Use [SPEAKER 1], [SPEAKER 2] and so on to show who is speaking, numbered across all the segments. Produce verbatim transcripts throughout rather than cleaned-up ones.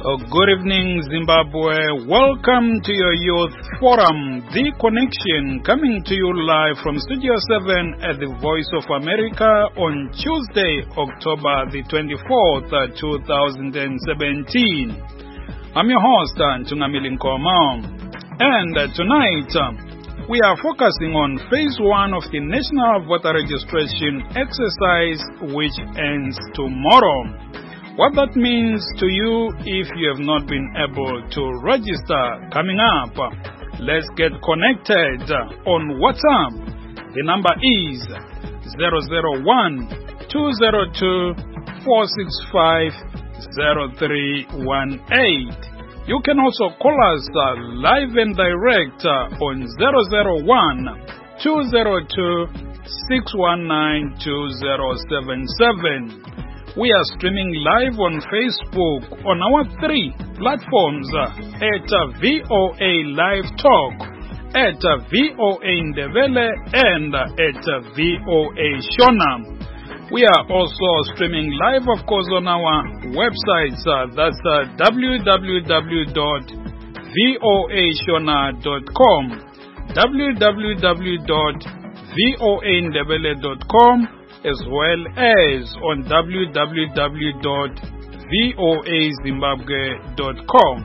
[SPEAKER 1] Uh, good evening, Zimbabwe. Welcome to your Youth Forum, The Connection, coming to you live from Studio seven at the Voice of America on Tuesday, October the twenty-fourth, twenty seventeen. I'm your host, Ntungamili Nkomo. And uh, tonight, uh, we are focusing on phase one of the National Voter Registration exercise, which ends tomorrow. What that means to you if you have not been able to register coming up. Let's get connected on WhatsApp. The number is zero zero one, two zero two, four six five, zero three one eight. You can also call us uh, live and direct uh, on zero zero one, two zero two, six one nine, two zero seven seven. We are streaming live on Facebook on our three platforms uh, at uh, V O A Live Talk, at uh, V O A Ndebele, and uh, at uh, V O A Shona. We are also streaming live, of course, on our websites. Uh, that's uh, w w w dot voa shona dot com, w w w dot voa ndebele dot com, as well as on w w w dot voa zimbabwe dot com.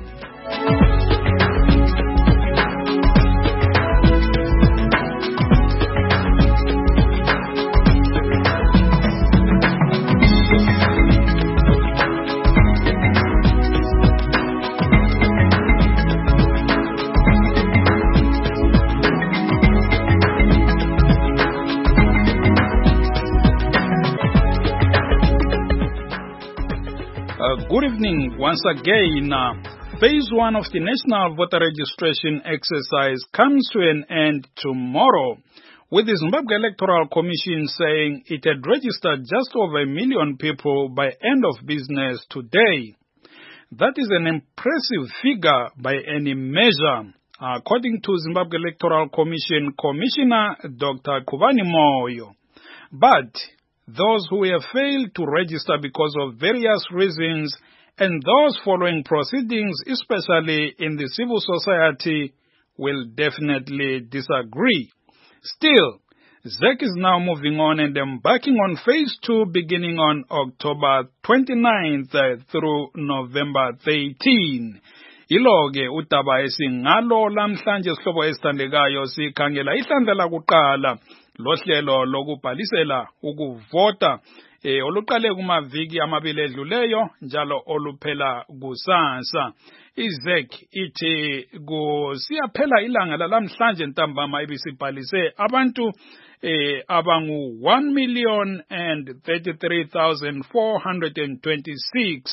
[SPEAKER 1] Good evening once again. Uh, phase one of the National Voter Registration exercise comes to an end tomorrow, with the Zimbabwe Electoral Commission saying it had registered just over a million people by end of business today. That is an impressive figure by any measure, according to Zimbabwe Electoral Commission Commissioner Doctor Khubani Moyo. But those who have failed to register because of various reasons, and those following proceedings, especially in the civil society, will definitely disagree. Still, Z E C is now moving on and embarking on phase two beginning on October twenty-ninth through November thirteenth. Iloge utaba esingalo lamhlanje sihlobo esithandekayo sikhangela ihlandla lakuqala lohlelo lokubhalisela ukuvota eh oluqale kumaviki amabili edluleyo njalo oluphela kusasa. I-Z E C ithi kusiyaphela ilanga lalamhlanje ntambama ibisibhalise abantu eh abangu one million and thirty-three thousand four hundred twenty-six.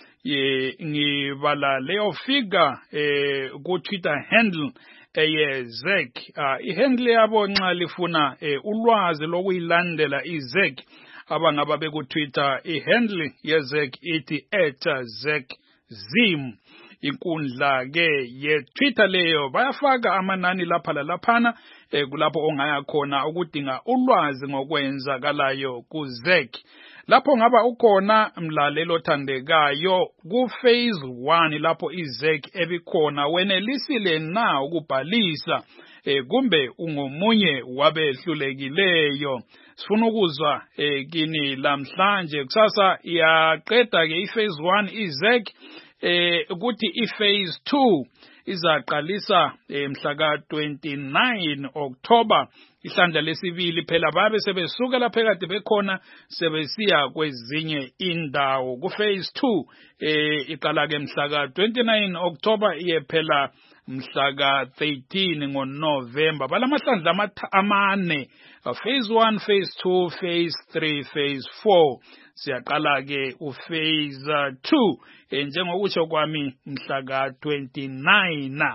[SPEAKER 1] Ye ngibala leyo figure eh ku Twitter handle eye Z E C. uh, ihandle yabo nxa lifuna eh, ulwazi lokuyilandela i-Z E C abangaba beku Twitter, ihandle ye Z E C ithi at Z E C Zim. Inkundla ke ye Twitter leyo bayafaka amanani lapha laphana eh, kulapho ongaya khona ukudinga ulwazi ngokwenzakalayo ku Z E C. Lapho ngaba ukhona mlalelo thandekayo ku phase one lapho i-Z E C ebikhona wenelisile na ukubhalisa eh, kumbe ungomunye wabehlulekileyo. Sifuna ukuzwa eh, kini lamhlanje. Kusasa iyaqeda ke i-phase one i-Z E C eh, ukuthi i-phase two izaqalisa eh, mhla twenty-nine October. Ihlandla lesibili phela babe sebesuka lapha ekade bekhona sebesiya kwezinye indawo. Ku phase two eh iqala ke mhla twenty-nine October iyephela mhla thirteen ngoNovember. Balamahlandla amane, phase one, phase two, phase three, phase four. Siyaqala ke u phase two njengokutsho kwami mhla twenty-nine.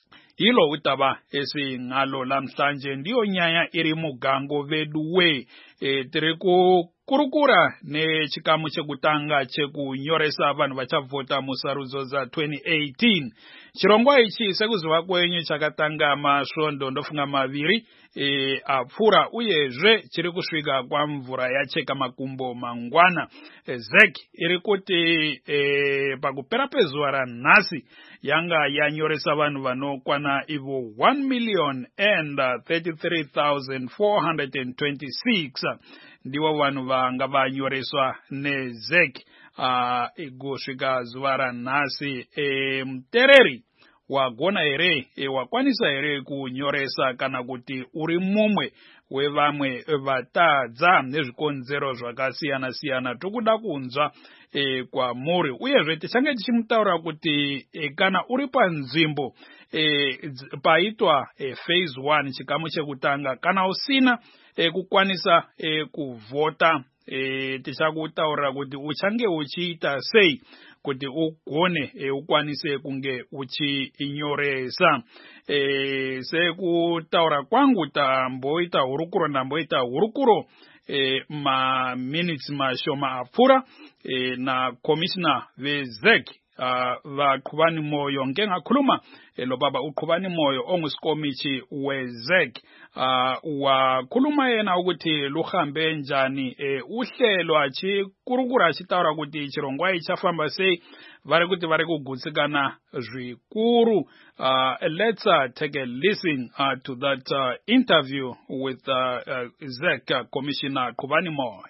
[SPEAKER 1] Yilo udaba esingalo lamhlanje ndiyonyanya iri mugango veduwe e, tiri kukurukura nechikamu chekutanga chekunyoresa vanhu vachavhota musarudzo za twenty eighteen. Chirongwa ichi sekuziva kwenyu chakatanga masvondo ndofunga maviri e, apfuura uyezve chiri kusvika kwamvura yacheka makumbo mangwana. e, Z E C iri kuti e, pakupera pezuva ranhasi yanga yanyoresa vanhu vanokwana ivo one million and thirty-three thousand four hundred twenty-six ndivo vanhu vanga vanyoreswa ne-Z E C uh, kusvika zuva ranhasi. e, mutereri wagona here e, wakwanisa here kunyoresa kana kuti uri mumwe wevamwe vatadza nezvikonzero zvakasiyana siyana tokuda kunzwa e, kwamuri uyezve tichange tichimutaura kuti e, kana uri panzvimbo e, paitwa e, phase one chikamu chekutanga kana usina e, kukwanisa e, kuvhota e, tichakutaurira kuti uchange uchiita sei kuti ugone e, ukwanise kunge uchinyoresa. e, sekutaura kwangu tamboita hurukuro ndamboita hurukuro e, maminutes mashoma apfuura e, na commissioner ve-Z E C uh, vaqhubani moyo ngengakhuluma lo baba uqhubani moyo ongusikomiti we-Z E C uh, wakhuluma yena ukuthi luhambe njani e, uhlelo achikurukura chitaura kuti chirongwa ichafamba sei vari kuti vari kugutsikana zvikuru. uh, let's uh, take a listen uh, to that uh, interview with uh, uh, Z E C uh, Commissioner Qhubani Moyo.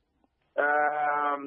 [SPEAKER 2] Um,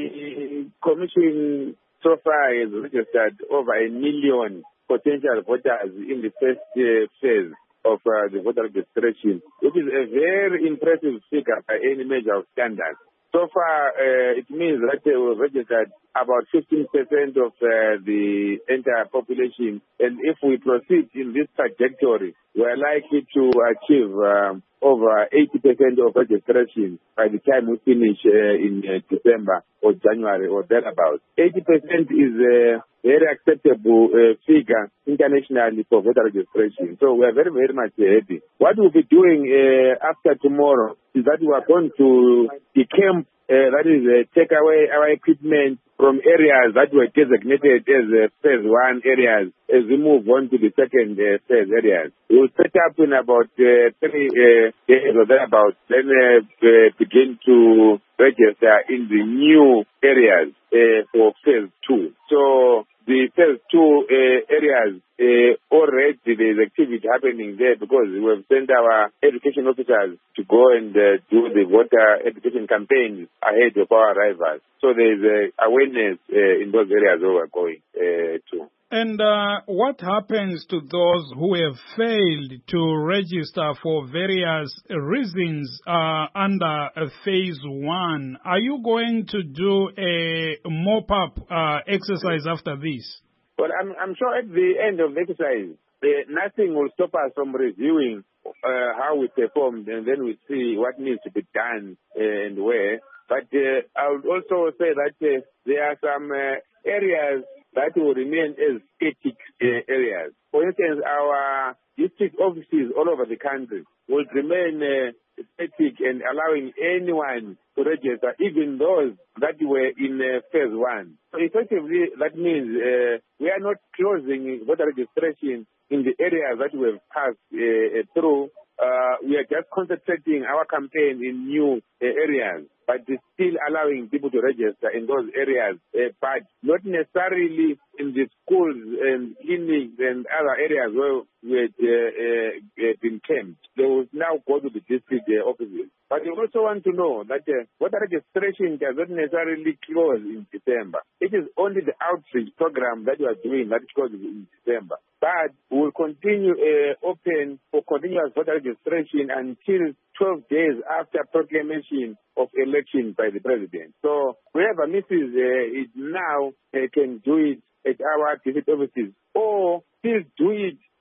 [SPEAKER 2] the commission so far has registered over a million potential voters in the first uh, phase of uh, the voter registration, which is a very impressive figure by any measure of standard. So far, uh, it means that uh, we've registered about fifteen percent of uh, the entire population. And if we proceed in this trajectory, we're likely to achieve um, over eighty percent of registration by the time we finish uh, in uh, December or January or thereabouts. eighty percent is a very acceptable uh, figure internationally for voter registration. So we are very, very much happy. What we'll be doing uh, after tomorrow is that we are going to decamp, uh, that is, uh, take away our equipment from areas that were designated as uh, phase one areas as we move on to the second uh, phase areas. We will set up in about uh, three uh, days or thereabouts, then uh, uh, begin to register in the new areas uh, for phase two. So the phase two uh, areas, uh, already there is activity happening there because we have sent our education officers to go and uh, do the voter education campaigns ahead of our arrivals. So there is uh, awareness uh, in those areas where we are going uh, to.
[SPEAKER 1] And uh, what happens to those who have failed to register for various reasons uh, under uh, phase one? Are you going to do a mop-up uh, exercise after this?
[SPEAKER 2] Well, I'm, I'm sure at the end of the exercise, uh, nothing will stop us from reviewing uh, how we performed, and then we see what needs to be done uh, and where. But uh, I would also say that uh, there are some uh, areas that will remain as static uh, areas. For instance, our district offices all over the country will remain uh, static and allowing anyone to register, even those that were in uh, phase one. So effectively, that means uh, we are not closing voter registration in the areas that we have passed uh, through. Uh, we are just concentrating our campaign in new uh, areas, but still allowing people to register in those areas, uh, but not necessarily in the schools and clinics and other areas where we had uh, uh, been camped. They will now go to the district uh, offices. But we also want to know that uh, voter registration does not necessarily close in December. It is only the outreach program that we are doing that closes in December. But we will continue uh, open for continuous voter registration until twelve days after proclamation of election by the president. So whoever misses uh, it now uh, can do it at our district offices or still do it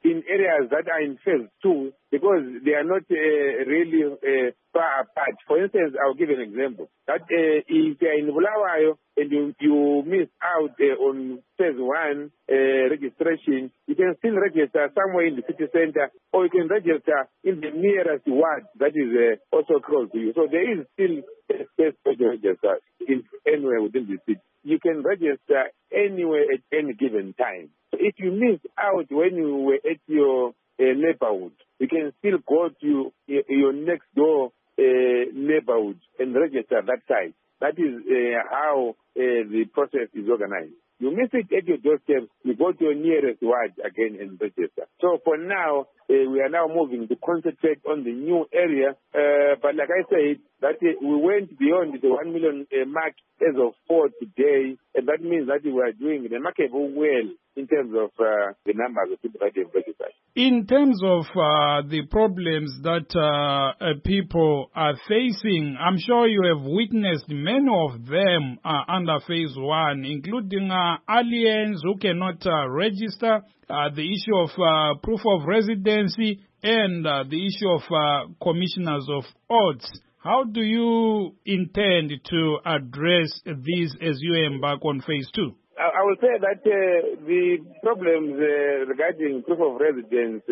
[SPEAKER 2] in areas that are in phase two because they are not uh, really uh, far apart. For instance, I'll give an example. That uh, if you are in Bulawayo and you, you miss out uh, on phase one uh, registration, you can still register somewhere in the city center, or you can register in the nearest ward that is uh, also close to you. So there is still a space for you to register in anywhere within the city. You can register anywhere at any given time. So if you miss out when you were at your uh, neighborhood, you can still go to your, your next door uh, neighborhood and register that site. That is uh, how uh, the process is organized. You miss it at your doorstep, you go to your nearest ward again and register. So for now, uh, we are now moving to concentrate on the new area. Uh, but like I said, that uh, we went beyond the one million uh, mark as of four today, and that means that we are doing remarkable well in terms of uh, the numbers of people that have registered.
[SPEAKER 1] In terms of uh, the problems that uh, uh, people are facing, I'm sure you have witnessed many of them uh, under phase one, including uh, aliens who cannot uh, register, uh, the issue of uh, proof of residency, and uh, the issue of uh, commissioners of oaths. How do you intend to address these as you embark on phase two?
[SPEAKER 2] I will say that uh, the problems uh, regarding proof of residence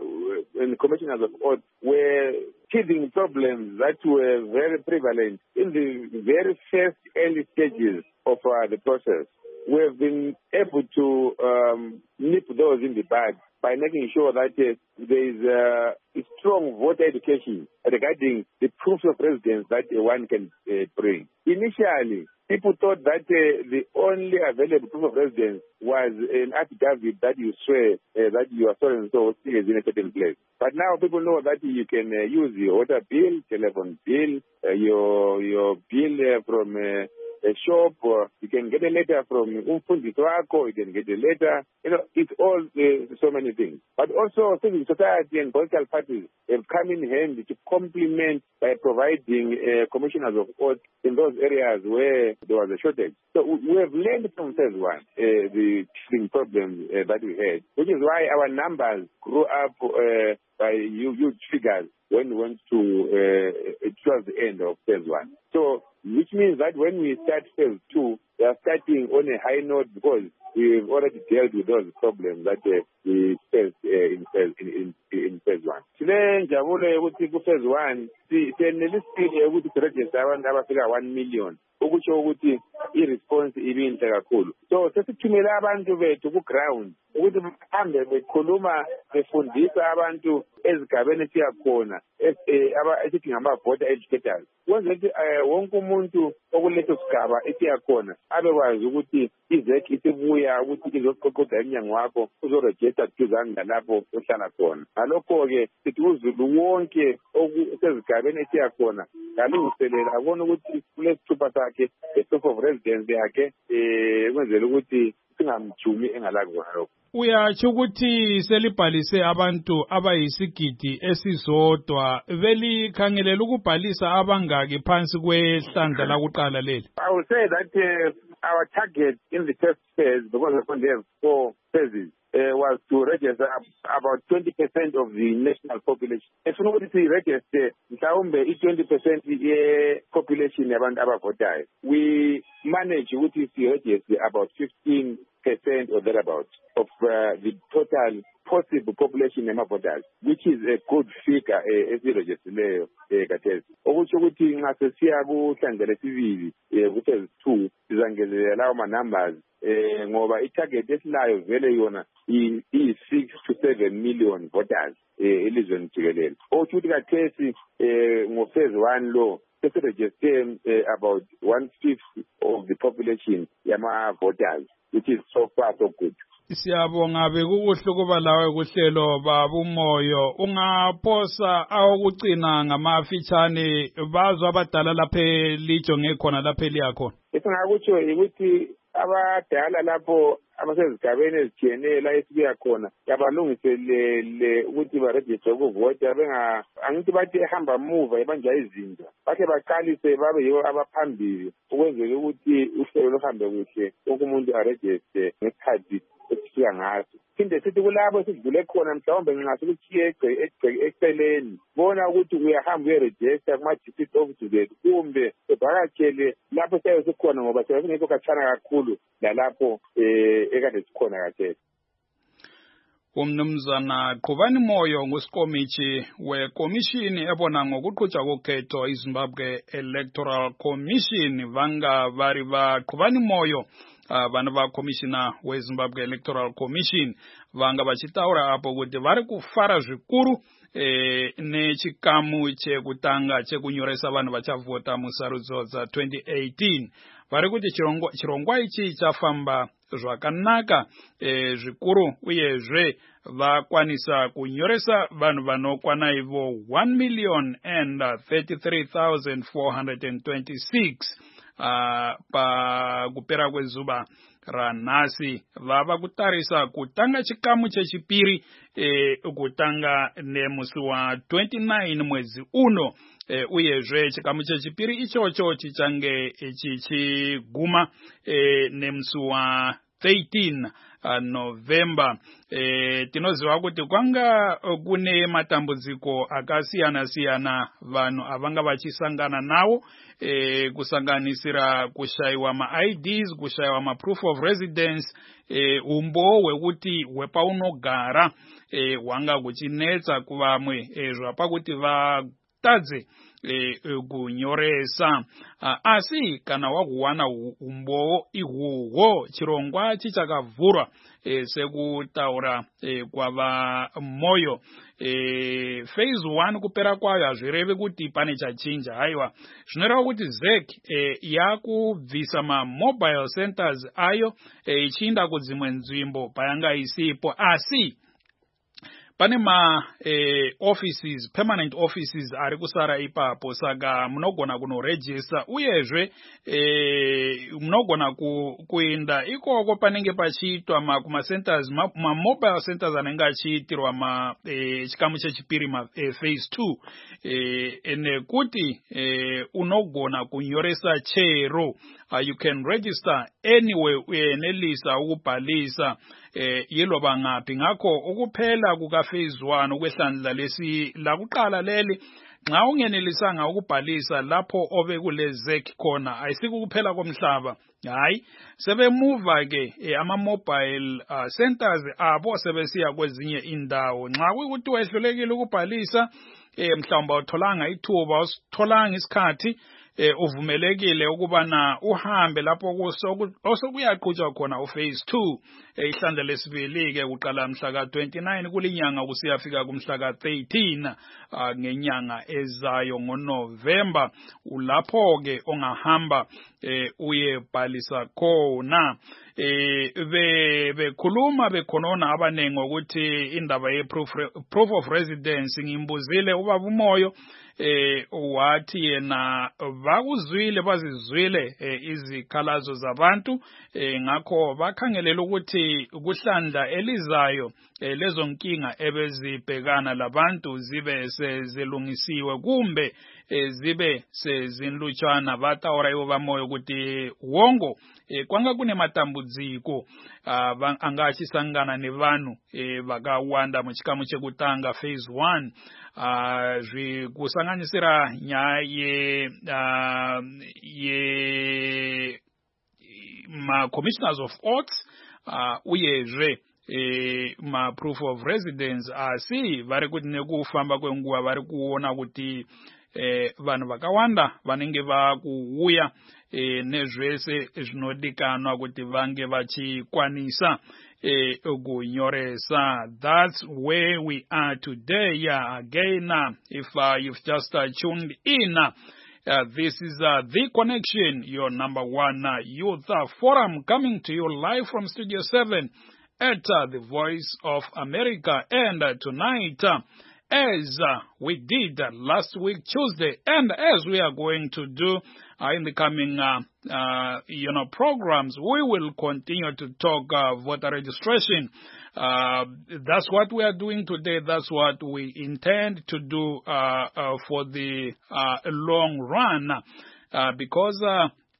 [SPEAKER 2] uh, and commissioners of oath were teething problems that were very prevalent in the very first early stages of uh, the process. We have been able to um, nip those in the bud by making sure that uh, there is uh, a strong voter education regarding the proof of residence that one can uh, bring. Initially, people thought that uh, the only available proof of residence was an affidavit that you swear uh, that you are so and so is in a certain place. But now people know that you can uh, use your water bill, telephone bill, uh, your your bill uh, from uh, a shop, or you can get a letter from Umfundisi Wakho, you can get a letter. You know, it's all uh, so many things. But also civil society and political parties have come in handy to complement by providing uh, commissioners of oath in those areas where there was a shortage. So we have learned from phase one uh, the problems uh, that we had, which is why our numbers grew up uh, by huge figures when we went to uh, towards the end of phase one. So, which means that when we start phase two, we are starting on a high note because we've already dealt with those problems that uh, we faced uh, in phase in, in, in phase one. Today, njabule ukuthi ku phase one, senelistile ukuthi register abantu abafika one million. Ukutsho ukuthi i-response ibinhle kakhulu. So sesithumela abantu bethu ku-ground ukuthi bahambe bekhuluma befundisa abantu ezigabeni esiyakhona esithi ngama-voter educators. Kwenza ukuthi wonke umuntu okuleso sigaba esiyakhona abekwazi ukuthi izeki isibuya ukuthi izoqoqoda emnyango wakho uzorejista duzane nalapho ohlala khona. Ngalokho-ke sithi uzulu wonke osezigabeni esiyakhona ngalungiselela abona ukuthi kulesithupha sakhe proof of residence yakhe eh kwenzela ukuthi singamjumi engalaki kona lokho.
[SPEAKER 1] Uyatsho ukuthi selibhalise abantu abayisigidi esizodwa belikhangelela ukubhalisa abangaki phansi kwehlandla lakuqala leli?
[SPEAKER 2] I will say that uh, our target in the first phase, because we only have four phases, Uh, was to register about twenty percent of the national population. If you want to register, twenty percent uh, population yabantu abavotayo. We manage to register about fifteen percent or thereabouts of uh, the total possible population yamavoters, which is a good figure esiregistileyo kathesi. Okusho ukuthi nxa sesiya kuhlandla lesibili ku-phase two sizangezelela lawo ma-numbers eh ngoba i-target esilayo vele yona i-six to seven million voters eh elizweni jikelele. Okusho ukuthi kathesi eh ngo-phase one lo sesiregistre eh, about one-fifth of the population yama-voters, which is so far so good.
[SPEAKER 1] Siyabonga bekukuhle kuba lawe kuhlelo babumoyo. Ungaphosa awukucina ngamafitshane bazwe abadala lapha lijo ngekhona lapha eliyakhona?
[SPEAKER 2] Esingakutsho ukuthi abadala lapho abasezigabeni ezitshiyeneyo la esibuya khona yabalungiselele ukuthi baregister ukuvota benga angithi bathi ehamba muva ebanja izinto bakhe baqalise babe yibo abaphambili ukwenzela ukuthi uhlelo luhambe kuhle wonke umuntu aregister ngesikhathi esifika ngaso. phinde sithi kulabo sidlule khona mhlawumbe ngingasukuchiye eceleni bona ukuthi uyahamba uyeregister kuma-district offices kumbe evakatshele lapho siyabe sikhona ngoba siyabe singekho khatshana kakhulu lalapho eh ekade sikhona kathesi.
[SPEAKER 1] Umnumzana Qhubani Moyo ngusikomitshi wekomishini ebona ngokuqhutshwa kokhetho iZimbabwe Electoral Commission vanga vari va Qhubani Moyo uh, vana va commissioner weZimbabwe Electoral Commission vanga vachitaura apo kuti vari kufara zvikuru eh, nechikamu chekutanga chekunyoresa vanhu vachavhota musarudzo dza twenty eighteen vari kuti chirongwa, chirongwa ichi chafamba zvakanaka eh, zvikuru uyezve vakwanisa kunyoresa vanhu vanokwana ivo one million and thirty-three thousand four hundred twenty-six uh, pakupera kwezuva ranhasi vava kutarisa kutanga chikamu chechipiri eh, kutanga nemusi wa twenty-nine mwedzi uno eh, uyezve chikamu chechipiri ichocho chichange chichiguma eh, nemusi wa thirteen uh, November. Eh, tinoziva kuti kwanga kune matambudziko akasiyana siyana vanhu avanga vachisangana nawo eh, kusanganisira kushayiwa ma-I Ds, kushayiwa ma-proof of residence, eh, umbo hwekuti hwepaunogara eh, hwanga kuchinetsa kuvamwe eh, zvapakuti vatadze E, kunyoresa uh, asi kana wakuwana umbo ihwohwo chirongwa chichakavhurwa e, sekutaura e, kwava Moyo e, phase one kupera kwayo hazvirevi kuti pane chachinja. Haiwa zvinoreva kuti Z E C e, yakubvisa ma-mobile centers ayo e, ichiinda kudzimwe nzvimbo payanga isipo, asi pane ma eh, offices, permanent offices ari kusara ipapo, saka munogona kunoregister uyezve eh, munogona ku, kuenda ikoko panenge pachiitwa ma kuma centers ma, ma mobile centers anenge achiitirwa ma eh, chikamu chechipiri ma eh, phase two eh, nekuti eh, unogona kunyoresa chero. Uh, you can register anywhere uyenelisa ukubhalisa eh, yiloba ngaphi. Ngakho ukuphela kuka phase one ukwehlandla lesi lakuqala leli nxa ungenelisanga ukubhalisa lapho obe kule Z E C khona ayisikukuphela komhlaba. Hayi sebemuva ke eh, ama mobile uh, centers abo sebesiya kwezinye indawo. Nxa kuyikuthi wehlulekile ukubhalisa eh, mhlawumbe utholanga ithuba, usitholanga isikhathi Eh, uvumelekile ukubana uhambe lapho osokuyaqhutshwa khona uphase two eh, ihlandla lesibili ke kuqala mhla ka twenty-nine kulinyanga kusiyafika kumhla ka thirteen uh, ngenyanga ezayo ngoNovember. Ulapho ke ongahamba eh, uyebhalisa khona. Eh, be bekhuluma bekhonona abanengi ukuthi indaba ye proof, proof of residence ngimbuzile ubaba uMoyo eh wathi yena bakuzwile bazizwile eh, izikhalazo zabantu eh, ngakho bakhangelela ukuthi kuhlandla elizayo eh, lezo nkinga ebezibhekana labantu zibe sezilungisiwe kumbe eh, zibe sezinlutshwana. Bataura iwo baMoyo ukuthi wongo eh, kwanga kune matambudziko uh, angachisangana nevanhu eh, vakawanda muchikamu chekutanga phase one. Uh, zvikusanganisira nyaya ye, uh, ye ma-commissioners of oaths uh, uyezve eh, ma-proof of residence asi vari kuti nekufamba kwenguva vari kuona kuti eh, vanhu vakawanda vanenge vakuuya eh, nezvese zvinodikanwa kuti vange vachikwanisa Eh, kunyoresa. That's where we are today. Yeah, again, uh, if uh, you've just uh, tuned in, uh, this is uh, The Connection, your number one uh, youth uh, forum, coming to you live from Studio seven at uh, the Voice of America. And uh, tonight, uh, as uh, we did uh, last week Tuesday, and as we are going to do uh, in the coming uh, uh, you know programs, we will continue to talk uh, voter registration. Uh, that's what we are doing today. That's what we intend to do uh, uh, for the uh, long run, uh, because uh,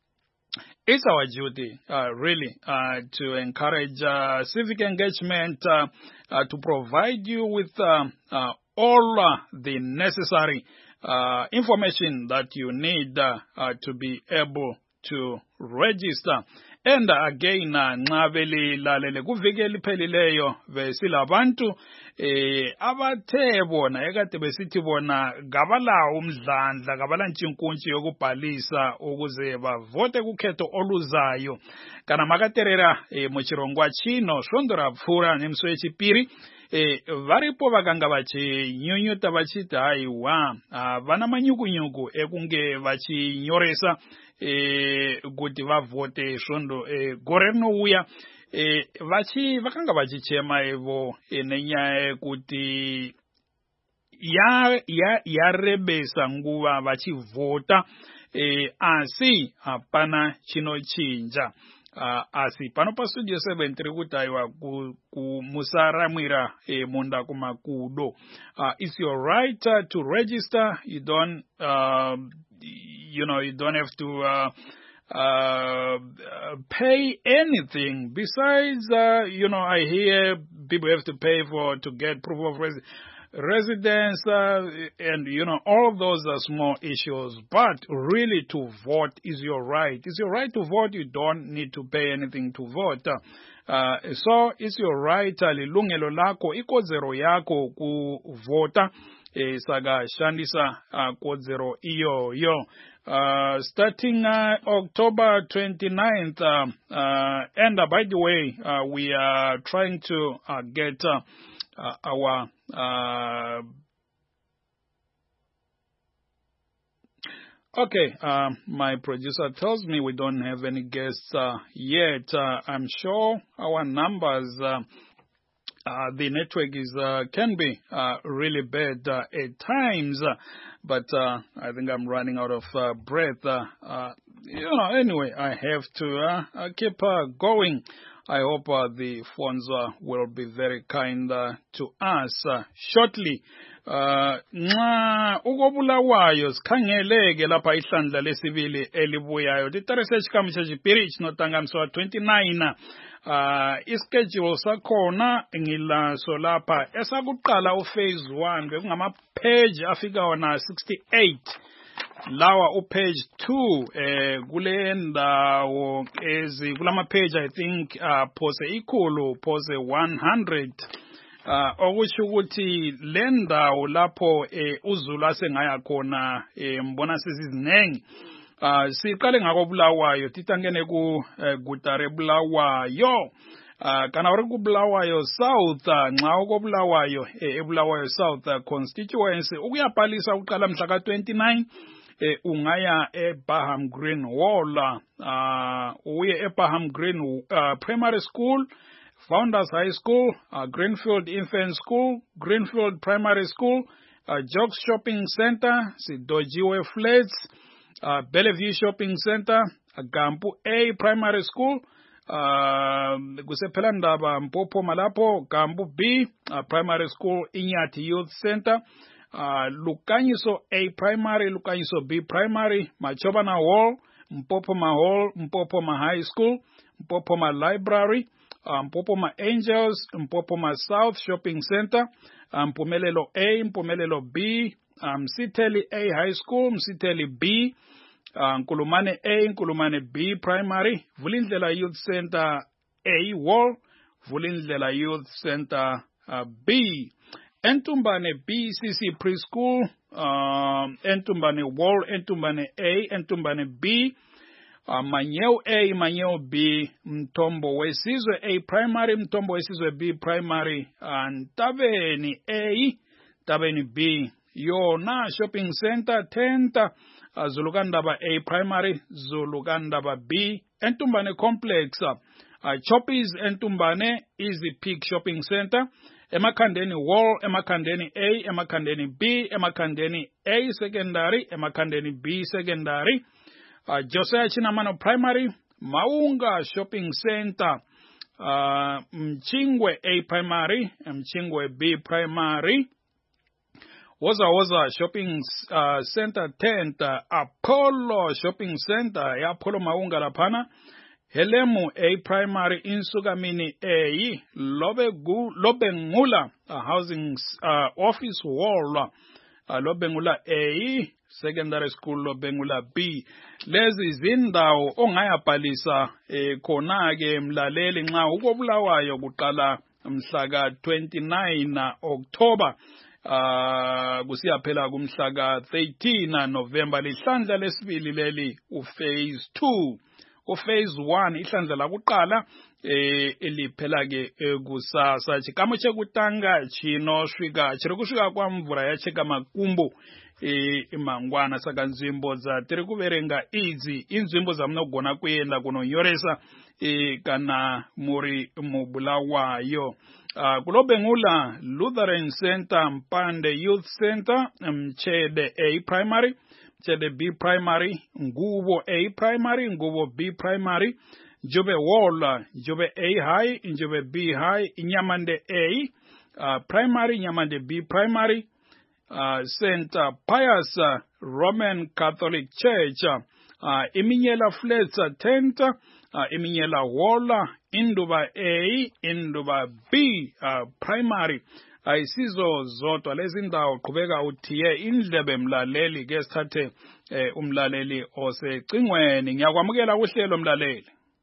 [SPEAKER 1] It's our duty, uh, really, uh, to encourage uh, civic engagement, uh, uh, to provide you with uh, uh, all uh, the necessary uh, information that you need uh, uh, to be able to register. And uh, again, nxa belilalele kuvikela ipheleleyo besilabantu eh abathe bona ekade besithi bona gabalawo umdlandla gabalantshinkuntshe yokubhalisa ukuze bavote kukhetho oluzayo kana makaterera eh, muchirongwa chino svondora pfura nemso yechipiri eh varipo vakanga vachinyunyuta vachiti haiwa ah, vana manyukunyuku ekunge vachinyoresa eh kuti vavote svondo eh, gore rinouya eh vachi vakanga vachichema evo eh, nenyaya kuti ya ya yarebesa nguva vachivhota eh asi hapana chinochinja. Uh, asi pano pa studio seven tiri kutaiwa ku, ku musaramwira e munda kumakudo. Uh, it's your right uh, to register. You don't uh, you know you don't have to uh, uh, pay anything. Besides uh, you know I hear people have to pay for to get proof of residence. residence uh, and you know all of those are small issues, but really to vote is your right. It's your right to vote. You don't need to pay anything to vote. Uh, so it's your right. Lilungelo lako ikozero yako kuvota eh, saga shandisa uh, kozero iyo yo. Uh, starting uh, October twenty-ninth, uh, uh, and uh, by the way, uh, we are trying to uh, get uh, uh, our Uh, okay, uh, my producer tells me we don't have any guests uh, yet. Uh, I'm sure our numbers, uh, uh, the network is uh, can be uh, really bad uh, at times, uh, but uh, I think I'm running out of uh, breath. Uh, uh, you know, anyway, I have to uh, uh, keep uh, going. I hope uh, the phones uh, will be very kind uh, to us uh, shortly. Nxa ukobulawayo sikhangeleke lapha ihlandla lesibili elibuyayo. The research commission chipiri chinotanganiswa twenty-nine. Uh, ischedule sakhona ngilaso lapha esakuqala uphase one bekungama page afika wona sixty-eight. Lawa u page two eh kule ndawo ezi kulama page I think uh, pose ikhulu pose one hundred uh, okusho ukuthi le ndawo lapho eh, uZulu asengaya khona eh, mbona sesizinengi uh, siqale ngakobulawayo titangene ku eh, Gutare Bulawayo. Uh, kana uri kubulawayo South nxa ukobulawayo eh, ebulawayo South uh, constituency ukuyaphalisa uqala mhla ka twenty-nine. Eh, ungaya e Baham Green Wall, uh, uye e Baham Green uh, Primary School, Founders High School, uh, Greenfield Infant School, Greenfield Primary School, uh, Jocks Shopping Center, Sidojiwe Flats, uh, Bellevue Shopping Center, uh, Gampu A Primary School, uh, kusephela ndaba Mpopo Malapo, Gampu B uh, Primary School, Inyati Youth Center, Uh, Lukanyiso A Primary, Lukanyiso B Primary, Machobana Hall, Mpopoma Hall, Mpopoma High School, Mpopoma Library, uh, Mpopoma Angels, Mpopoma South Shopping Center, um, Mpumelelo A, Mpumelelo B, um, Siteli A High School, Msiteli B, uh, Nkulumane A, Nkulumane B Primary, Vulindlela Youth Center A Wall, Vulindlela Youth Center uh, B. Entumbane B C C Preschool, um, Entumbane Wall, Entumbane A, Entumbane B, uh, Manyeo A, Manyeo B, Mtombo Wesizwe A Primary, Mtombo Wesizwe B Primary, and Tabeni A, Tabeni B, Yona Shopping Center, Tenta, uh, Zulugandaba A Primary, Zulugandaba B, Entumbane Complex, uh, Choppies Entumbane is the Peak Shopping Center, Emakandeni Wall, Emakandeni A, Emakandeni B, Emakandeni A Secondary, Emakandeni B Secondary, uh, Josiah Chinamano Primary, Maunga Shopping Center, uh, Mchingwe A Primary, Mchingwe B Primary, Woza Woza Shopping uh, Center tent, uh, Apollo Shopping Center, ya Apollo Maunga laphana, Helemu A Primary Insukamini A, Lobe Gu, Lobe Ngula, uh, Housing uh, Office Wall, uh, Lobe Ngula A, Secondary School Lobe Ngula B. Lezi zindawo ongayabhalisa eh, khona-ke mlaleli nxa ukobulawayo kuqala mhla ka twenty-nine October uh kusiya phela kumhla ka thirteen November, lihlandla lesibili leli uphase two. Uphase one ihlandla lakuqala eh eliphela ke kusasa chikamu chekutanga chino swika chiri kusvika kwamvura yacheka makumbo e imangwana saka nzvimbo dzatiri kuverenga idzi inzvimbo zamunogona kuenda kunonyoresa e kana muri mubulawayo. Uh, Kulobengula Lutheran Center, Mpande Youth Center, Mchede A Primary, Mchede B Primary, Ngubo A Primary, Ngubo B Primary, Jobe Wall, Jobe A High, Jobe B High, Nyamande A uh, Primary, Nyamande B Primary, uh, Saint uh, Pius uh, Roman Catholic Church, uh, Iminyela Flats Tent, uh, Iminyela Wall, Induba A, Induba B, uh, Primary. Ayisizo zodwa lezi ndawo qhubeka uthiye indlebe mlaleli ke sithathe eh, umlaleli osecingweni. Ngiyakwamukela kuhlelo mlaleli.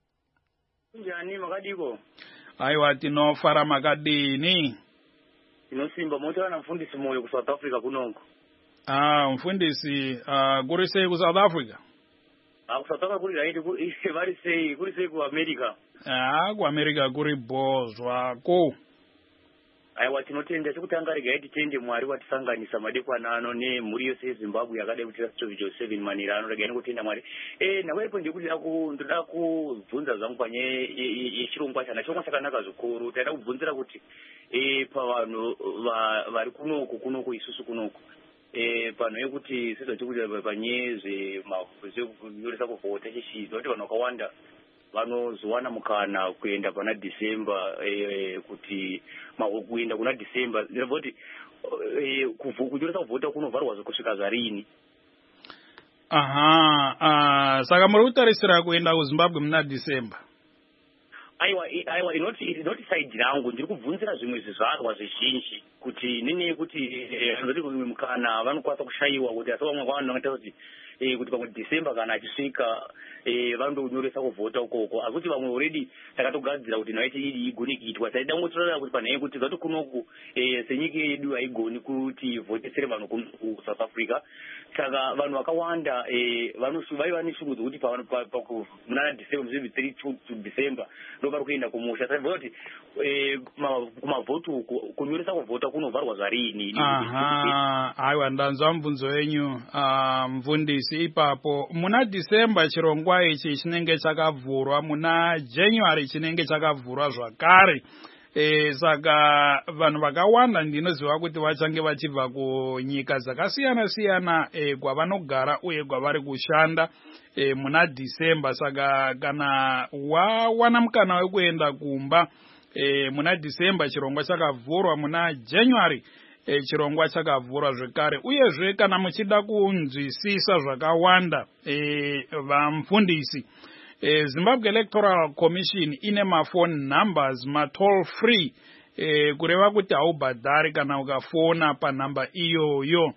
[SPEAKER 3] Njani makadiko?
[SPEAKER 1] Hayi wathi no fara makadini.
[SPEAKER 3] Inosimba motana mfundisi moyo ku South Africa kunongo.
[SPEAKER 1] Ah, mfundisi uh, kurise ku South Africa.
[SPEAKER 3] Ah, ku South Africa kuri right ku bari sei kuri sei ku America.
[SPEAKER 1] Ah, ku America kuri bozwa ko.
[SPEAKER 3] Ai wati notenda chekutanga rega iti tende mwari watisanganisa madekwanano ne muri yose Zimbabwe yakade kuti Stovio seven manirano rega ngotenda mwari. Eh nawepo ndikuti aku ndoda kubvunza zangu panye yechirongwa chana chomwe chakanaka zvikuru taida kubvunzira kuti eh pa vanhu vari kunoko kunoko isusu kunoko eh pano yekuti sizoti kuti panyezve mafuzo kunyoresa kuvhota chishizwa kuti vanhu vakawanda vanozowana mukana kuenda pana December eh kuti kuenda kuna December ndivoti eh kunyoresa kuvhota kunovharwa kusvika zvarini.
[SPEAKER 1] Aha, ah saka muri kutarisira kuenda kuZimbabwe muna December.
[SPEAKER 3] Aiwa aiwa inoti inoti side rangu ndiri kubvunzira zvimwe zvizvarwa zvizhinji kuti nini kuti ndoti mukana vanokwanisa kushayiwa kuti asomwe kwano ngata kuti eh kuti pamwe December kana achisvika eh vandonyoresa kuvhota ukoko akuti vamwe already takatogadzira kuti naiti iri igoni kuitwa taida ngotorera kuti pane kuti zati kunoku eh senyike yedu haigoni kuti votesere vanhu ku South Africa saka vanhu vakawanda eh vanoshuva vani shungu kuti pa muna December three to December ndo vari kuenda kumusha saka voti eh kumavhoti kunyoresa kuvhota kunovharwa zvarini.
[SPEAKER 1] Aha, aiwa ndanzwa mubvunzo wenyu uh, mvundisi ipapo muna December chirongwa ichi chinenge chakavhurwa, muna January chinenge chakavhurwa zvakare. E, saka vanhu vakawanda ndinoziva kuti vachange vachibva kunyika dzakasiyana siyana e, kwavanogara uye kwavari kushanda e, muna December. Saka kana wawana mukana wekuenda kumba e, muna December chirongwa chakavhurwa, muna January e, chirongwa chakavhurwa zvekare. Uyezve kana muchida kunzwisisa zvakawanda e, vamfundisi Eh, Zimbabwe Electoral Commission ine ma phone numbers ma toll free eh, kureva kuti haubhadhari kana ukafona pa namba iyoyo.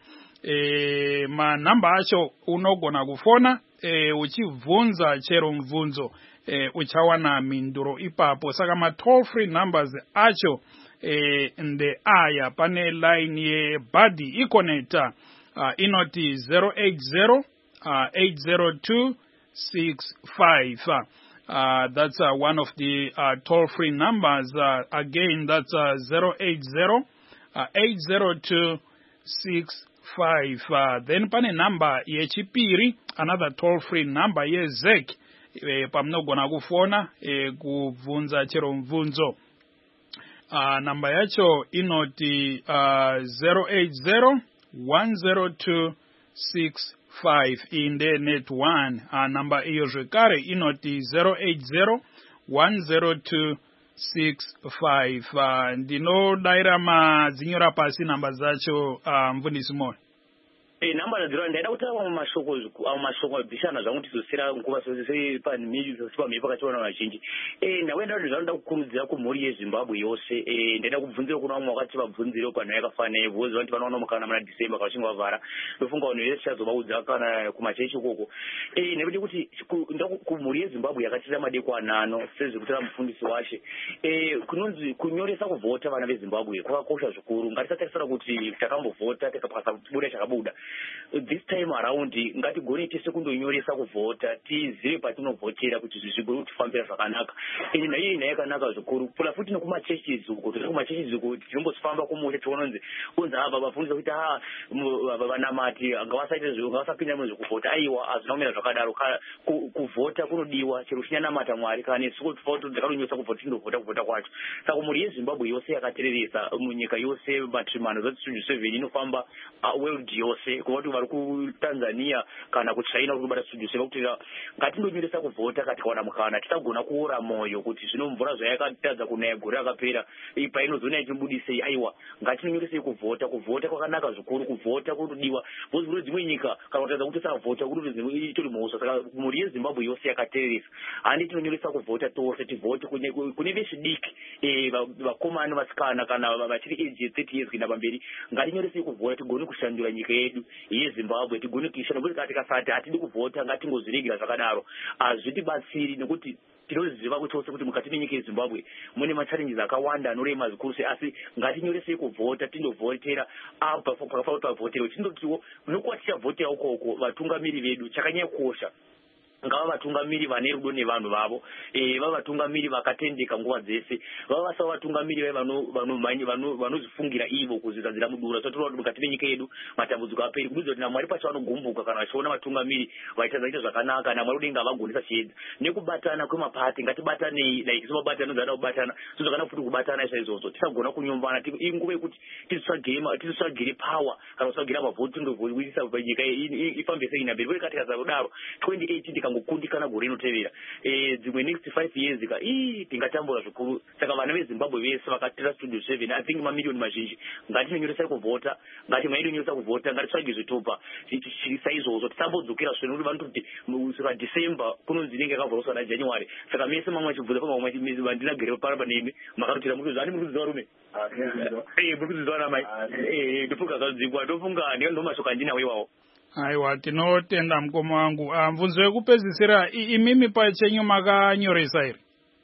[SPEAKER 1] Eh, ma namba acho unogona kufona eh, uchibvunza chero mvunzo eh, uchawana minduro ipapo. Saka ma toll free numbers acho eh, nde aya pane line ye Buddy Econet uh, inoti zero eight zero eight zero two six five. Uh, that's uh, one of the uh, toll-free numbers. Uh, again, that's uh, zero eight zero eight zero two six five. Uh, then pane number yechipiri, another toll-free number ye Z E C. E, pamnogona kufona e, kubvunza chero mvunzo. Uh, number yacho inoti uh, zero eight zero one zero two six five in the net one. Uh, number iyo zvekare inoti zero eight zero one zero two six five. uh, ndinodaira madzinyora pasi namba dzacho uh, mfundisi Moyo.
[SPEAKER 3] Eh namba dziro ndaida kutaura mumashoko mumashoko bishana zvangu tizosera nguva sose panimiri zosipa mhepo kachiona vazhinji. Eh nawe ndado zvanoda kukurudzira kumhuri yeZimbabwe yose. Eh ndaida kubvunzira kuna vamwe vakati vabvunzire kana yakafanira voziva kuti vanoona mukana muna December kana vachinge vavhara. Ndofunga vanhu vese chazovaudza kana kumachechi ukoko. Eh nekuti kuti kumhuri yeZimbabwe yakatira madekwana ano sezvekutira mufundisi washe. Eh kunonzi kunyoresa kuvhota vana veZimbabwe kwakakosha zvikuru. Ngatisatarisira kuti takambovhota tikapasa buda chakabuda. This time around ngatigone tese kundonyoresa kuvhota tizive patinovhotera kuti zvigone kutifambira zvakanaka. Ine nayo ina yakanaka zvikuru. Pula futi nekumachechi uko tiri kumachechi uko tinombofamba kumusha tiononzi kunza ava vafundisa kuti ah vanamati ngavasaite zviro ngavasapinda muzvekuvhota. Aiwa azvina kumira zvakadaro. Kuvhota kunodiwa chero chinyanamata Mwari kana nesuku tofauti takanonyoresa kuvhota tindovhota kuvhota kwacho. Saka muri yeZimbabwe yose yakatereresa munyika yose matrimano zvestudio seven inofamba world yose kuti vari kuTanzania kana kuChina vari kubata studio seven kuti ngatindonyoresa kuvhota kati kawana mukana tisagona kuora moyo kuti zvino mvura zvayakatadza kunaya gore rakapera ipa inozona ichibudisei. Aiwa ngatinonyoresei kuvhota. Kuvhota kwakanaka zvikuru. Kuvhota kunodiwa vozuro dzimwe nyika kana kutadza kuti savhota kuti itori mhosva. Saka muri yeZimbabwe yose yakatereresa handi tinonyoresa kuvhota tose tivhote kune vechidiki vakomana vasikana kana vachiri age thirty years kuenda pamberi. Ngatinyoresei kuvhota tigone kushandura nyika yedu yeZimbabwe tigone kuishanda kuti kati kasati hatidi kuvhota ngatingozviregira zvakadaro hazvitibatsiri nekuti tinoziva kuti chose kuti mukati menyika yeZimbabwe mune machallenges akawanda anorema zvikuru sei asi ngatinyoresei kuvhota tindovhotera apa pakafana pavhotero tindotiwo nokuva tichavhotera ukoko vatungamiri vedu chakanyanya kukosha ngava vatungamiri vane rudo nevanhu vavo eh vava vatungamiri vakatendeka nguva dzese vava vasava vatungamiri vanozvifungira ivo kuzvidzadzira mudura. Totora kuti mukati menyika yedu matambudziko aperi kubudzira kuti naMwari pacho vanogumbuka kana vachiona vatungamiri vaitadza kuita zvakanaka kana Mwari udenga vagonesa chiedza nekubatana kwemapati. Ngatibatanei like semabatana zvaada kubatana zvakanaka futi kubatana izvozvo tisagona kunyombana inguva yekuti tizosvagire power kana kusvagira mavhoti tindovhuisa nyika ifambise ina mberi kuti katika kudaro twenty eighteen ngokundikana gore inotevera eh dzimwe next five years ka ii tingatambura zvikuru. Saka vana veZimbabwe vese vakatira studio seven I think mamiliyoni mazhinji ngatinonyoresa kuvhota ngati maidonyoresa kuvhota ngatitsvage zvitopa saizvozvo tisambodzokera zvino kuti vantu kuti musika December kunonzi inenge yakavhurwa na January. Saka mese mamwe achibvunza pamwe mamwe achimizi vandina gere parapa nemi makarutira muri zvani muri kuziva rume eh muri kuziva na mai eh ndofunga zvadzingwa ndofunga ndo mashoka ndina wewawo.
[SPEAKER 1] Aiwa tinotenda mukoma wangu. Mvunzo yekupedzisira imimi pachenyu makanyoresa here?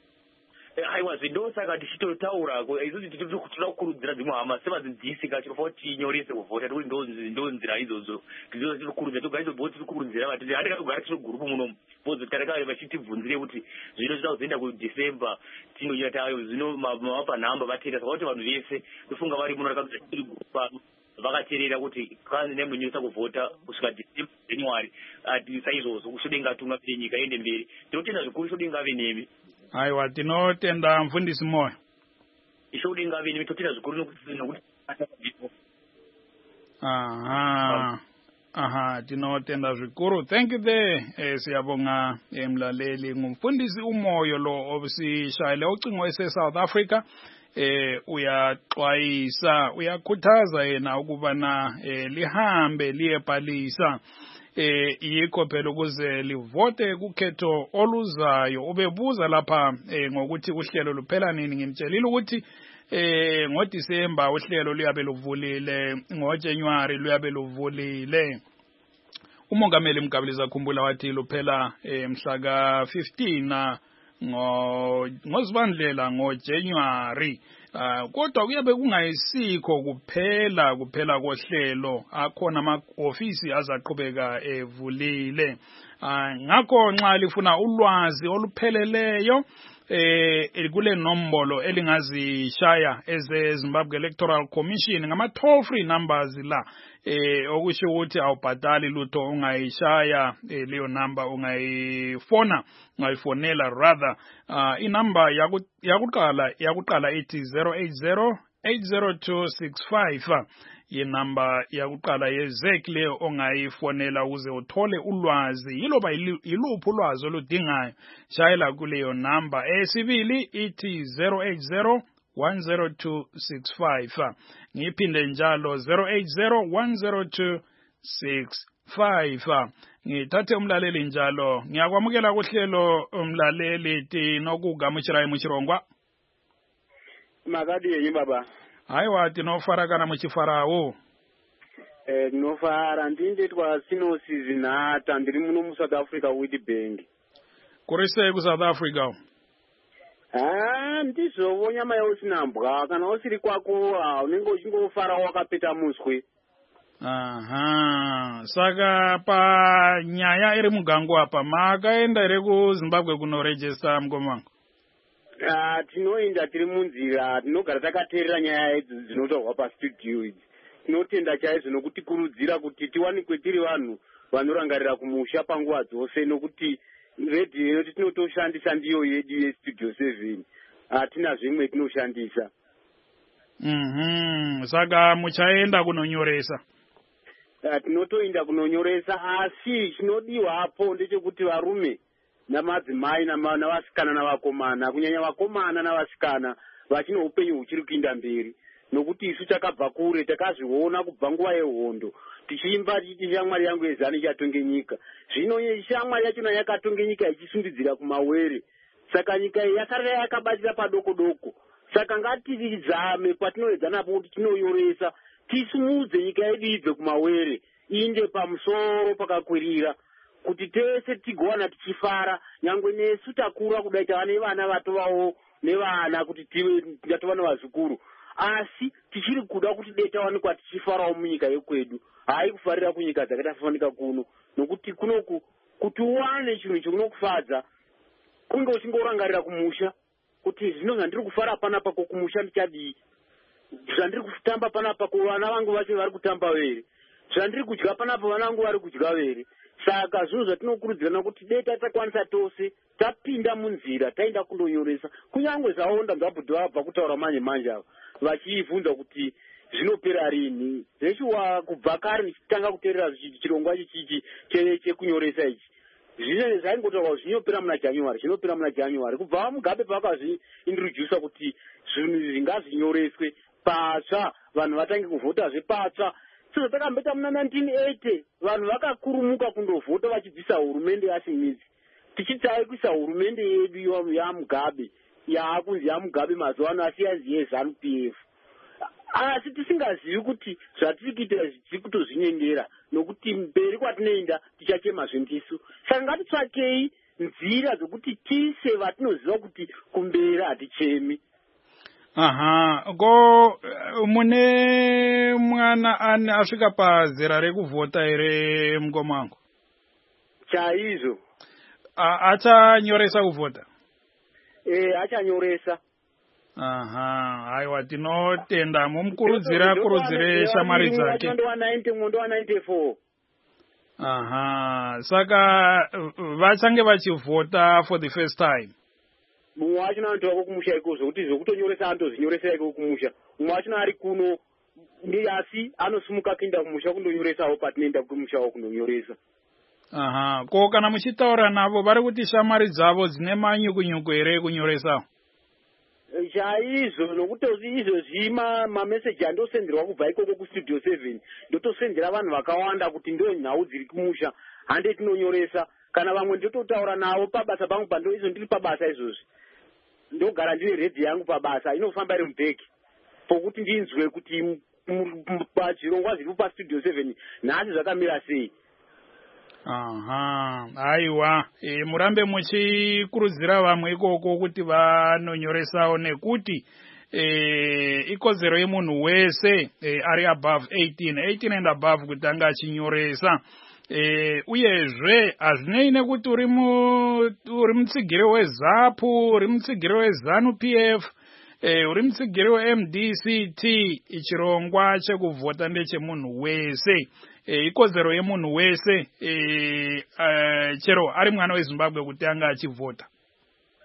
[SPEAKER 3] Aiwa zvindo saka tichitotaura izvozvo titoda kukurudzira dzimwe hama sevadzidzisi kachinofa kuti tinyorese kuvhota kuti ndo nzira idzodzo tinokurudzira togara tobva tikurudzira vatiti handika kugara tiri gurupu munomu bvunzo tareka vachitibvunzire kuti zvino zvida kuzoenda kuDecember tinonyora tayo zvino mavapa nhamba vatenda saka kuti vanhu vese tofunga vari muno rakabva tiri gurupu vakaterera kuti kanzi nemunyoresa kuvhota kusvika December January saizvozvo kushodenga atungamire nyika ende mberi. Tinotenda zvikuru shodenga ave nemi.
[SPEAKER 1] Aiwa tinotenda mfundisi Moyo.
[SPEAKER 3] Ishodenga ave nemi totenda zvikuru nokuti
[SPEAKER 1] aha aha tinotenda zvikuru. Thank you there. Eh siyabonga emlaleli ngumfundisi uMoyo lo obisishayile ucingo ese South Africa. Eh uyaxwayisa uyakhuthaza yena ukubana eh lihambe liyebhalisa eh yikho phela ukuze livote kukhetho oluzayo. Ubebuza lapha eh ngokuthi uhlelo luphela nini. Ngimtshelile ukuthi eh ngoDisemba uhlelo luyabe luvulile, ngoJanuary luyabe luvulile. Umongameli Mgabulisa Khumbula wathi luphela eh mhla ka fifteen na ngo ngozibandlela ngoJanuary. Uh, kodwa kuyabe kungayisikho kuphela kuphela kohlelo akhona ama-ofisi azaqhubeka evulile. Uh, ngakho nxa lifuna ulwazi olupheleleyo eh kule nombolo elingazishaya eze Zimbabwe Electoral Commission ngama toll free numbers la eh okusho ukuthi awubhadali lutho ungayishaya eh, leyo number ungayifona ungayifonela rather uh, inumber yakuqala yakuqala ithi zero eight zero eight zero two six five inamba yakuqala yezek leyo ongayifonela uze uthole ulwazi yiloba yiluphi ulwazi oludingayo shayela kuleyo namba. Esibili ithi zero eight zero one zero two six five ngiphinde njalo zero eight zero one zero two six five. Ngithathe umlaleli njalo ngiyakwamukela kuhlelo umlaleli tinokuga muchirai muchirongwa
[SPEAKER 4] makadi yenyi baba
[SPEAKER 1] aiwa tinofarakana muchifarawo
[SPEAKER 4] eh tinofara ndinditwa sinosizi nhata ndiri muno muSouth Africa Witbank.
[SPEAKER 1] Kuri sei ku South Africa?
[SPEAKER 4] Ah ndizovo nyama yausina kana usiri kwako unenge uchingofara wakapeta muswe.
[SPEAKER 1] Aha, saka pa nyaya iri mugango apa makaenda iri ku Zimbabwe kuno register mgomango?
[SPEAKER 4] Ah tinoenda tiri munzira tinogara takateerera nyaya idzi dzinotorwa pa studio idzi. Tinotenda chaizvo nokuti kurudzira kuti tiwanikwe tiri vanhu vanorangarira kumusha panguva dzose nokuti radio yedu tinotoshandisa ndiyo yedu yestudio seven. Hatina zvimwe tinoshandisa.
[SPEAKER 1] Mhm, saka muchaenda kunonyoresa?
[SPEAKER 4] Tinotoenda kunonyoresa asi chinodiwa hapo ndechekuti varume namadzimai navasikana navakomana kunyanya vakomana navasikana vachine upenyu huchiri kuinda mberi nokuti isu takabva kure takazviona kubva nguva yehondo tichiimba tichiti shamwari yangu yezani ichatonge nyika. Zvino shamwari yachona yakatonge nyika ichisundidzira kumawere saka nyika iyi yakarira yakabatira padoko doko. Saka ngatizame patinoedza napo kuti tinoyoresa tisimudze nyika yedu ibve kumawere inde pamusoro pakakwirira kuti tese tigowana tichifara nyangwe nesu takura kudai tava nevana vatovawo nevana kuti tive ngatova nevazukuru asi tichiri kuda kuti dai tawanikwa tichifarawo munyika yekwedu hai kufarira kunyika dzakatafanika kuno nokuti kunoku kuti uwane chinhu chikunokufadza kunge uchingorangarira kumusha kuti zvino zvandiri kufara panapa kumusha ndichadii zvandiri kutamba panapa vana vangu vacho vari kutamba vere zvandiri kudya panapa vana vangu vari kudya vere. Saka zvinhu zvatinokurudzirana kuti dai tatakwanisa tose tapinda munzira taenda kundonyoresa kunyange zvaonda ngabhudhi vabva kutaura manje manje ava vachivhunza kuti zvinopera rini zvechiwa kubva kare ndichitanga kuteerera chirongwa chichi chekunyoresa ichi zvino zvaingotaurwa zvinopera muna January zvinopera muna January kubva Mugabe pakazviintroducer kuti zvinhu zvingazvinyoreswe patsva vanhu vatange kuvhotazve patsva. Saka takamboita muna nineteen eighty vanhu vakakurumuka kundovhota vachibvisa hurumende yaSimidzi tichitai kuisa hurumende yedu yaMugabe yaakunzi yaMugabe mazuva ano asi yanzi yeZANU P F asi tisingazivi kuti zvatiri kuita zviri kutozvinyengera nokuti mberi kwatinoenda tichachemazve ndisu. Saka ngatitsvakei nzira dzokuti tise vatinoziva kuti kumberi hatichemi.
[SPEAKER 1] Aha, ko mune mwana ane asvika pazera rekuvhota ere mgomango?
[SPEAKER 4] Chaizvo.
[SPEAKER 1] Achanyoresa kuvhota?
[SPEAKER 4] Eh, achanyoresa.
[SPEAKER 1] Aha, aiwa tinotenda mumukurudzira kurudzire shamwari dzake.
[SPEAKER 4] Mwondo wa ninety mwondo wa ninety-four.
[SPEAKER 1] Aha, saka vachange vachivhota for the first time.
[SPEAKER 4] Mumwe wacho anotoka kumusha iko zvokuti zvokutonyoresa anotozvinyoresera iko kumusha. Mumwe wacho ari kuno ndi asi anosumuka kuenda kumusha kundonyoresawo patinoenda kumushawo kundonyoresa.
[SPEAKER 1] Aha, ko kana muchitaura navo vari kuti shamwari dzavo dzine manyukunyuku ere kunyoresawo?
[SPEAKER 4] Chaizvo nokuti izvozvi mameseji andosenderwa kubva ikoko kustudio seven ndotosendera vanhu vakawanda kuti ndo nhau dziri kumusha hande tinonyoresa kana vamwe ndototaura navo pabasa pangu pando izvo ndiri pabasa izvozvi ndogara ndine redhi yangu pabasa inofamba iri mubheki pokuti ndinzwe kuti pachirongwa zviri pastudio seven nhasi zvakamira sei.
[SPEAKER 1] Aha, aiwa, e, murambe muchikurudzira vamwe ikoko kuti vanonyoresawo nekuti e, ikodzero yemunhu wese e, ari above eighteen, eighteen and above kuti anga achinyoresa. E, uyezve hazvinei nekuti uri mutsigiri weZAPU, uri mutsigiri weZANU P F, e, uri mutsigiri weM D C T, chirongwa chekuvhota ndechemunhu wese. E, ikodzero yemunhu wese e, uh, chero ari mwana weZimbabwe kuti anga achivhota.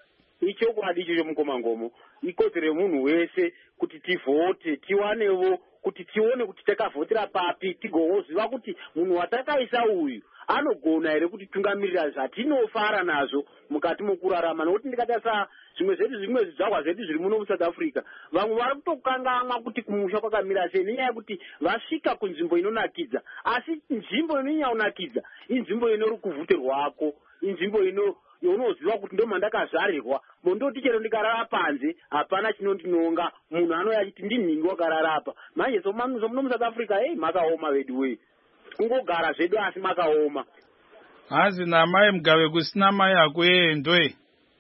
[SPEAKER 4] Ichokwadi ichocho mukomangomo ikodzero yemunhu wese kuti tivhote tiwanewo kuti tione kuti takavhotera papi tigoziva kuti munhu watakaisa uyu anogona here kuti tungamirira zvatinofara nazvo mukati mokurarama. Nokuti ndikatarisa zvimwe zvedu zvimwe zvidzvarwa zvedu zviri muno muSouth Africa, vamwe vari kutokanganwa kuti kumusha kwakamira sei nenyaya yekuti vasvika kunzvimbo inonakidza, asi nzvimbo inonyanya kunakidza inzvimbo ino rukuvhute rwako, inzvimbo ino yaunoziva kuti ndo mandakazvarirwa. Mondoti chero ndikarara panze hapana chinondinonga, munhu anouya achiti ndinhingi wakarara apa. Manje somuno muSouth Africa hey makaoma vedu we, kungogara zvedu asi makaoma.
[SPEAKER 1] Hazi namai Mugabe kusina mai akwendwe.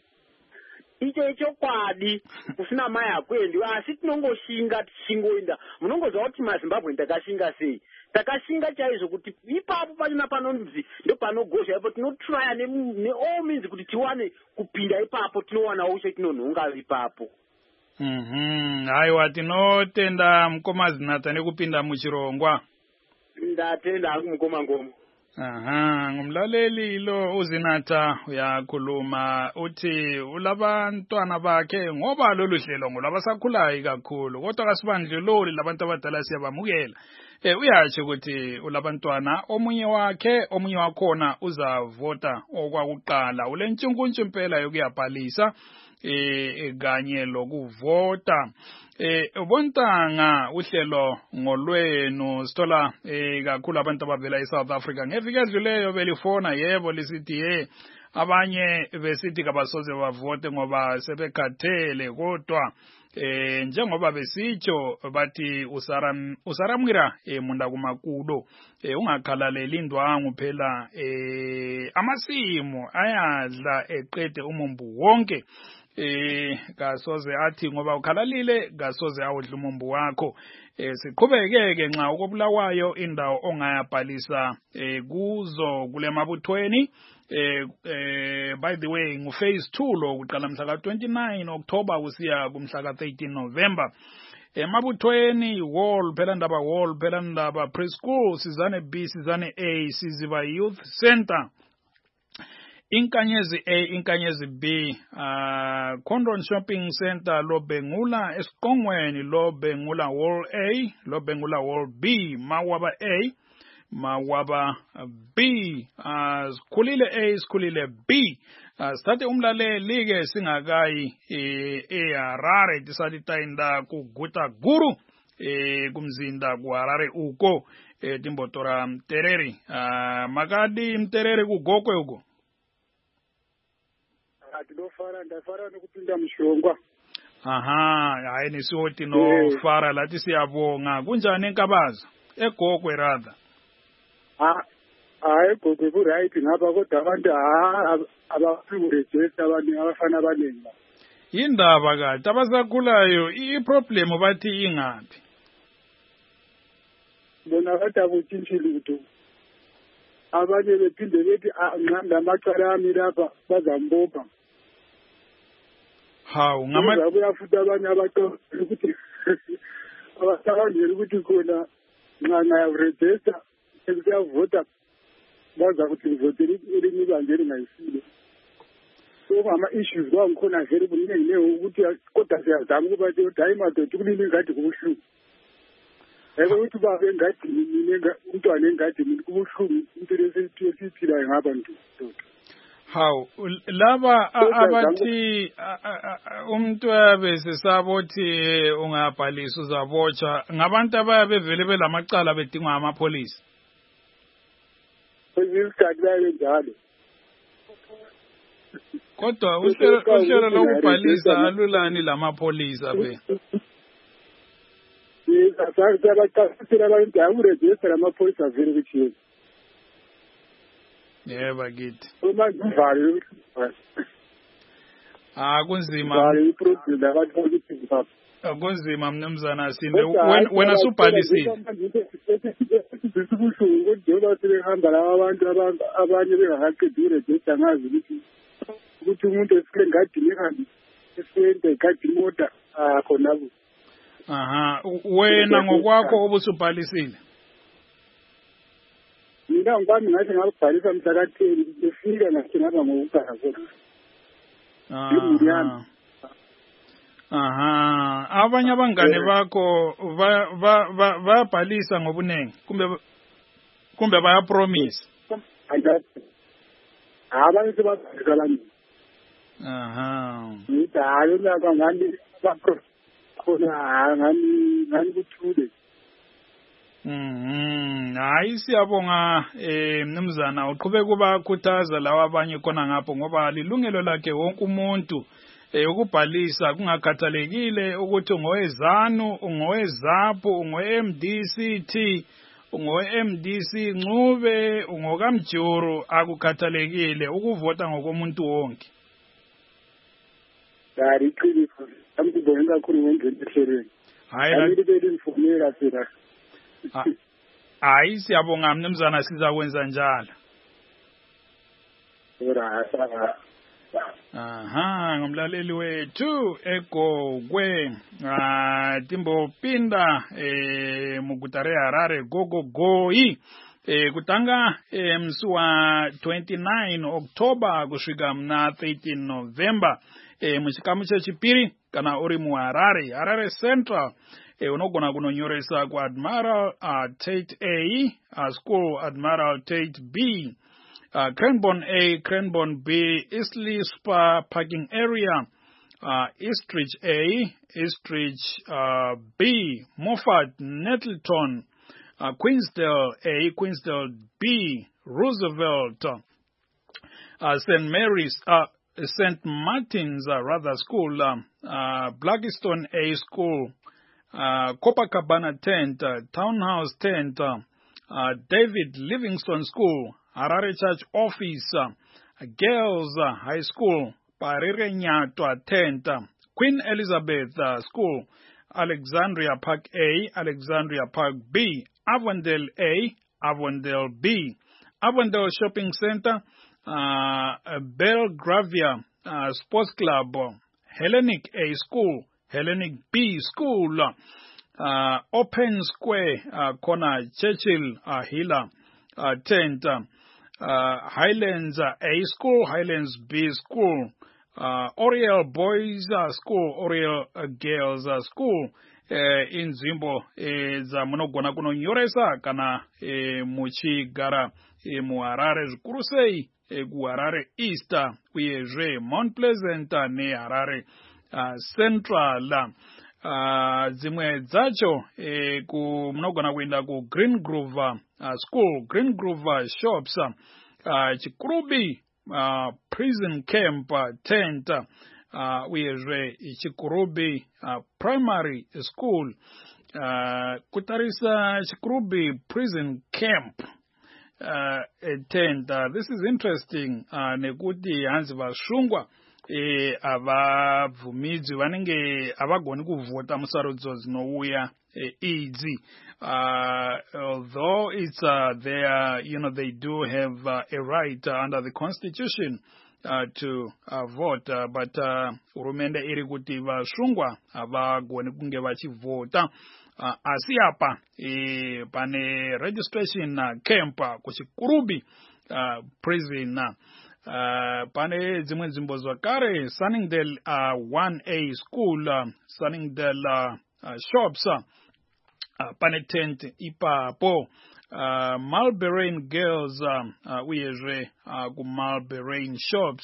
[SPEAKER 4] Icho chokwadi kusina mai akwendwe, asi tinongoshinga tichingoenda. Munongoziva kuti maZimbabwe takashinga sei? Takashinga chaizvo kuti ipapo pachina panonzi ndo panogozha ipo tinotraya neall means kuti tiwane kupinda ipapo, tinowana ushe tinonhonga ipapo.
[SPEAKER 1] Mhm, haiwa tinotenda mukoma Zinatha nekupinda muchirongwa.
[SPEAKER 4] Ndatenda hangu mukoma Ngomo.
[SPEAKER 1] Aha, ngumlaleli lo uZinatha uyakhuluma uthi ulabantwana bakhe ngoba lolu hlelo ngolabasakhulayo kakhulu, kodwa kasibandlululi labantu abadala siyabamukela. Eh uyathi ukuthi ulabantwana omunye wakhe omunye wakhona uzavota okwakuqala ulentshunkuntshu impela yokuyabhalisa eh kanye lokuvota. Eh ubontanga uhlelo ngolwenu sithola eh kakhulu abantu abavela eSouth Africa ngeviki edluleyo belifona yebo lisithi ye abanye besithi kabasoze bavote ngoba sebekhathele, kodwa eh njengoba besitsho bathi usaram usaramira eh munda kumakulo eh ungakhalaleli indwangu phela eh amasimo ayadla eqede umumbu wonke. Eh kasoze athi ngoba ukhalalile kasoze awudla umumbu wakho. Eh siqhubekeke nxa ukobulawayo indawo ongayabhalisa eh kuzo kule mabuthweni. Eh, eh by the way ngu phase two lo kuqala mhla ka twenty-nine October kusiya kumhla ka thirteen November. Emabuthweni wall phela ndaba wall phela ndaba preschool Sizane B Sizane A Siziba Youth Center, Inkanyezi A Inkanyezi B, uh Condon Shopping Center lo Bengula Esiqongweni lo Bengula Wall A lo Bengula Wall B, Mawaba A Mawaba B, uh Sikhulile A Sikhulile B. Uh, Sithathe umlaleli ke singakayi eh eHarare tisathi tayinda kuguta guru eh kumzinda kuHarare uko eh timbotora Mtereri. Uh, makadi Mtereri kugokwe uko.
[SPEAKER 5] Atidofara ndafara nokupinda mushongwa.
[SPEAKER 1] Aha, hayi nisioti no fara lathi siyabonga. Kunjani eNkabaza? Egokwe rather.
[SPEAKER 5] Ah hayi egokwe ku right ngapha kodwa abantu ha abafuregister abantu abafana abaningi.
[SPEAKER 1] Indaba kade abasakhulayo iproblem bathi ingaphi?
[SPEAKER 5] Bona bathi akutshintshile lutho. Abanye bephinde bethi nqanda amacala ami lapha bazambopha.
[SPEAKER 1] Hawu ngama
[SPEAKER 5] kuyafuta abanye abato ukuthi abasakangeli ukuthi khona nxa register sekuyavota baza ukuthi ngivotele elinye ibandla ngayisile. So ama issues kwangikhona vele kuningi leyo ukuthi kodwa siyazama ukuba hayi madoda kulini ingadi kubuhlungu. Eke uthi babe engadi mina umntwana engadi mina kubuhlungu impilo esiphilayo ngabantu.
[SPEAKER 1] Hawu laba abathi umuntu abese sabothi ungabhalisa uzabotsha ngabantu abayabe vele belamacala bedingwa amapolisi.
[SPEAKER 5] Kwezisikhathi baye njalo.
[SPEAKER 1] Kodwa uhlelo lokubhalisa alulani lamapolisa be.
[SPEAKER 5] Siyabaqasisela abantu akuregister amapolisa vele kuthini.
[SPEAKER 1] Yebo kithi.
[SPEAKER 5] Uma ngivale
[SPEAKER 1] ah kunzima.
[SPEAKER 5] Vale iproblem abantu ukuthi ngipha.
[SPEAKER 1] Akunzima mnumzana Sinde wena subhalisile.
[SPEAKER 5] Sisibuhlungu kodwa sebehamba laba abantu abanye bengakaqedi uregister ngazi ukuthi ukuthi umuntu esikole ngadi ngihambi esente ngadi moda khona ku.
[SPEAKER 1] Aha wena ngokwakho obusubhalisile.
[SPEAKER 5] Mina ngibami ngathi ngabhalisa mhla ka ten befika ngathi ngaba ngokuqala kodwa.
[SPEAKER 1] Aha. Aha abanye abangane bakho bayabhalisa ngobunengi kumbe kumbe baya promise
[SPEAKER 5] abanye sebabhalisa lami
[SPEAKER 1] aha
[SPEAKER 5] ngidalo la ngani khona ngani ngani kuthule
[SPEAKER 1] Mhm hayi siyabonga eh mnumzana uqhubeka kubakhuthaza lawa abanye khona ngapho ngoba lilungelo lakhe wonke umuntu eh ukubhalisa kungakhathalekile ukuthi ungowezanu ungowezapu ungowe-M D C T ungowe-M D C Ncube ungokamjuru akukhathalekile ukuvota ngokomuntu wonke
[SPEAKER 5] dari iqiniso amkubonga kakhulu ngendlela ehlelweni hayi la ngibelifumela phela
[SPEAKER 1] hayi siyabonga mnumzana sizakwenza njalo aha ngumlaleli wethu egogwe ah timbopinda eh mugutare Harare gogogoyi eh kutanga eh msuwa twenty-nine October kusvika mna thirteen November eh muchikamu chechipiri kana uri mu Harare Harare Central eh unogona kunonyoresa ku Admiral uh, Tate A uh, School Admiral Tate B uh, Cranbourne A Cranbourne B Eastleigh Spa Parking Area uh, Eastridge A Eastridge uh, B Moffat Nettleton uh, Queensdale A Queensdale B Roosevelt uh, Saint Mary's uh, Saint Martin's uh, rather school uh, uh, Blackstone A School Uh, Copacabana Tent, uh, Townhouse Tent, uh, uh, David Livingstone School, Harare Church Office, uh, Girls uh, High School, Parire Nyatwa Tent, uh, Queen Elizabeth uh, School, Alexandria Park A, Alexandria Park B, Avondale A, Avondale B, Avondale Shopping Center, uh, Belgravia uh, Sports Club, uh, Hellenic A School, Hellenic B School, uh, Open Square, uh, corner Churchill, uh, Hilla, uh, Tent, uh, Highlands uh, A School, Highlands B School, uh, Oriel Boys uh, School, Oriel uh, Girls uh, School, uh, in Zimbo, za munogona kunonyoresa kana uh, muchigara uh, mu Harare zikurusei uh, ku Harare East, uyezve Mount Pleasant uh, ne Harare Uh, Central uh, zimwe dzacho eh, ku munogona kuenda ku Green Grove uh, School, Green Grove Shops, uh, Chikurubi uh, Prison Camp uh, Tent, uh, uyezve Chikurubi uh, Primary School, uh, kutarisa Chikurubi Prison Camp uh, Tent. Uh, this is interesting uh, nekuti hanzi vashungwa eh abavumidzi vanenge avagoni kuvota musarudzo dzinouya eh, idzi uh, although it's uh, their, you know, they do have uh, a right uh, under the constitution uh, to uh, vote uh, but hurumende uh, iri kuti vashungwa avagoni kunge vachivota uh, asi apa eh, pane registration uh, camp uh, kuchikurubi uh, prison uh, Uh, pane dzimwe nzvimbo zvakare Sunningdale uh, one A School, uh, Sunningdale uh, uh, Shops, uh, uh, pane tent ipapo, uh, Mulberry Girls uh, uh, uyezve uh, ku Mulberry Shops,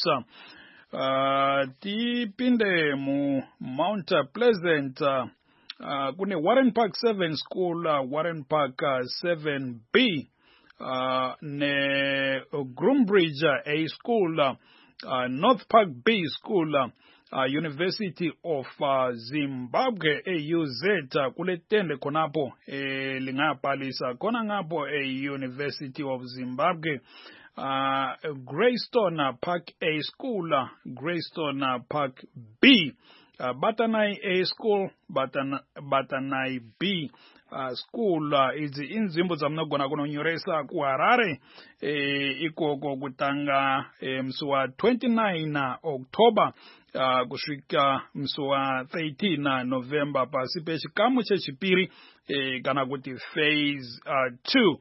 [SPEAKER 1] uh, tipinde mu Mount Pleasant, uh, uh, kune Warren Park seven School, uh, Warren Park uh, seven B, Uh, ne Groombridge uh, A School, uh, uh, North Park B School, uh, uh, University of uh, Zimbabwe A U Z, uh, kule tende konapo eh, lingapalisa kona ngapo a University of Zimbabwe, uh, Greystone Park A School, uh, Greystone Park B, uh, Batanai A School, Batan Batanai B Uh, school uh, izi inzimbo zamunogona kunonyoresa ku Harare eh, ikoko kutanga eh, msuwa twenty-nine October uh, kusvika msuwa thirteen November pasi pechikamu chechipiri eh, kana kuti phase uh, two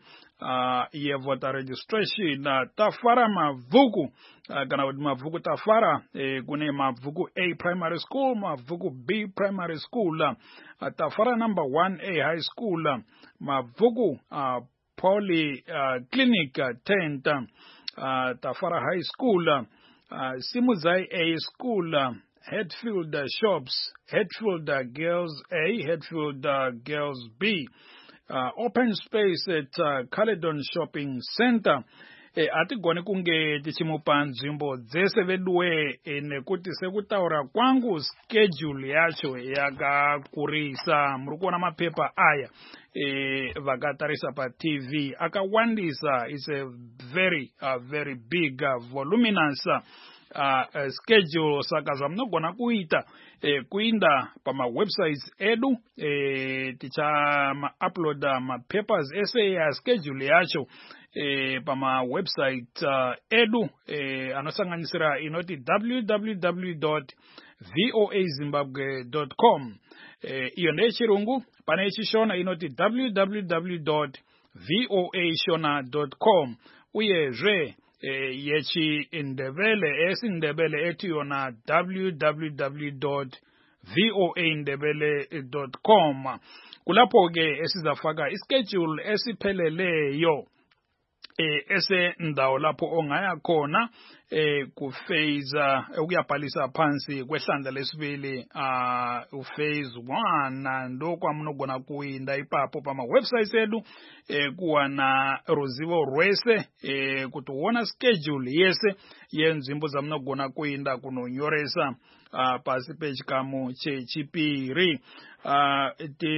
[SPEAKER 1] uh, ye voter registration uh, tafara mavuku uh, kana kuti mavuku tafara eh, kune mavuku A primary school, mavuku B primary school, uh, tafara number one A high school, uh, mavuku uh, poly uh, clinic uh, tent, uh, tafara high school, uh, Simuzai A school, uh, Hatfield uh, shops, Hatfield uh, girls A, Hatfield uh, girls B. Uh, open space at uh, Caledon Shopping Center. E ati gone kunge tichimupa nzvimbo dzese vedwe nekuti sekutaura kwangu schedule yacho yakakurisa. Muri kuona mapepa aya e, vakatarisa pa T V akawandisa. It's a very uh, very big uh, voluminous uh, uh, schedule. Saka zvamunogona kuita eh, kuinda pama websites edu eh, ticha ma upload ma papers ese ya schedule yacho eh, pama website uh, edu eh, anosanganisira inoti w w w dot voa zimbabwe dot com. eh, iyo ndechirungu. Pane chishona inoti w w w dot voa shona dot com. uyezve Eh, yechi indebele esi indebele eti yona w w w dot voa indebele dot com. Kulapho ke esizafaka ischedule esipheleleyo eh ese ndawo lapho ongaya khona eh kuphase ukuyabhalisa phansi kwehlandla lesibili uh uphase one ndo kwamunogona kuinda ipapo pama websites edu eh kuwana ruzivo rwese eh kuti uona schedule yese yenzimbo zamunogona kuinda kunonyoresa uh pasi pechikamu chechipiri uh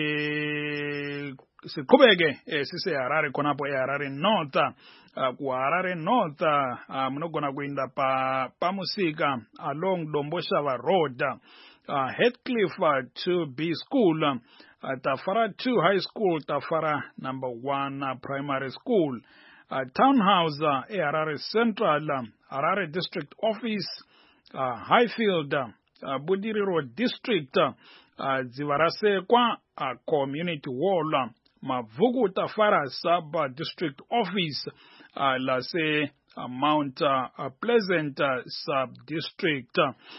[SPEAKER 1] te siqhubeke eh, sise Harare khonapo eHarare North uh, ku Harare North uh, munogona kuinda pa pamusika along Domboshava Road, uh, Heathcliff uh, two B School, uh, Tafara two High School, Tafara number one uh, Primary School, uh, Townhouse uh, eHarare Central, uh, Harare District Office, uh, Highfield, uh, Budiri Road District, uh, Dzivarasekwa uh, Community Wall, uh, Mavuku Tafara Sub District Office, uh, Lase uh, Mount uh, Pleasant uh, Sub District.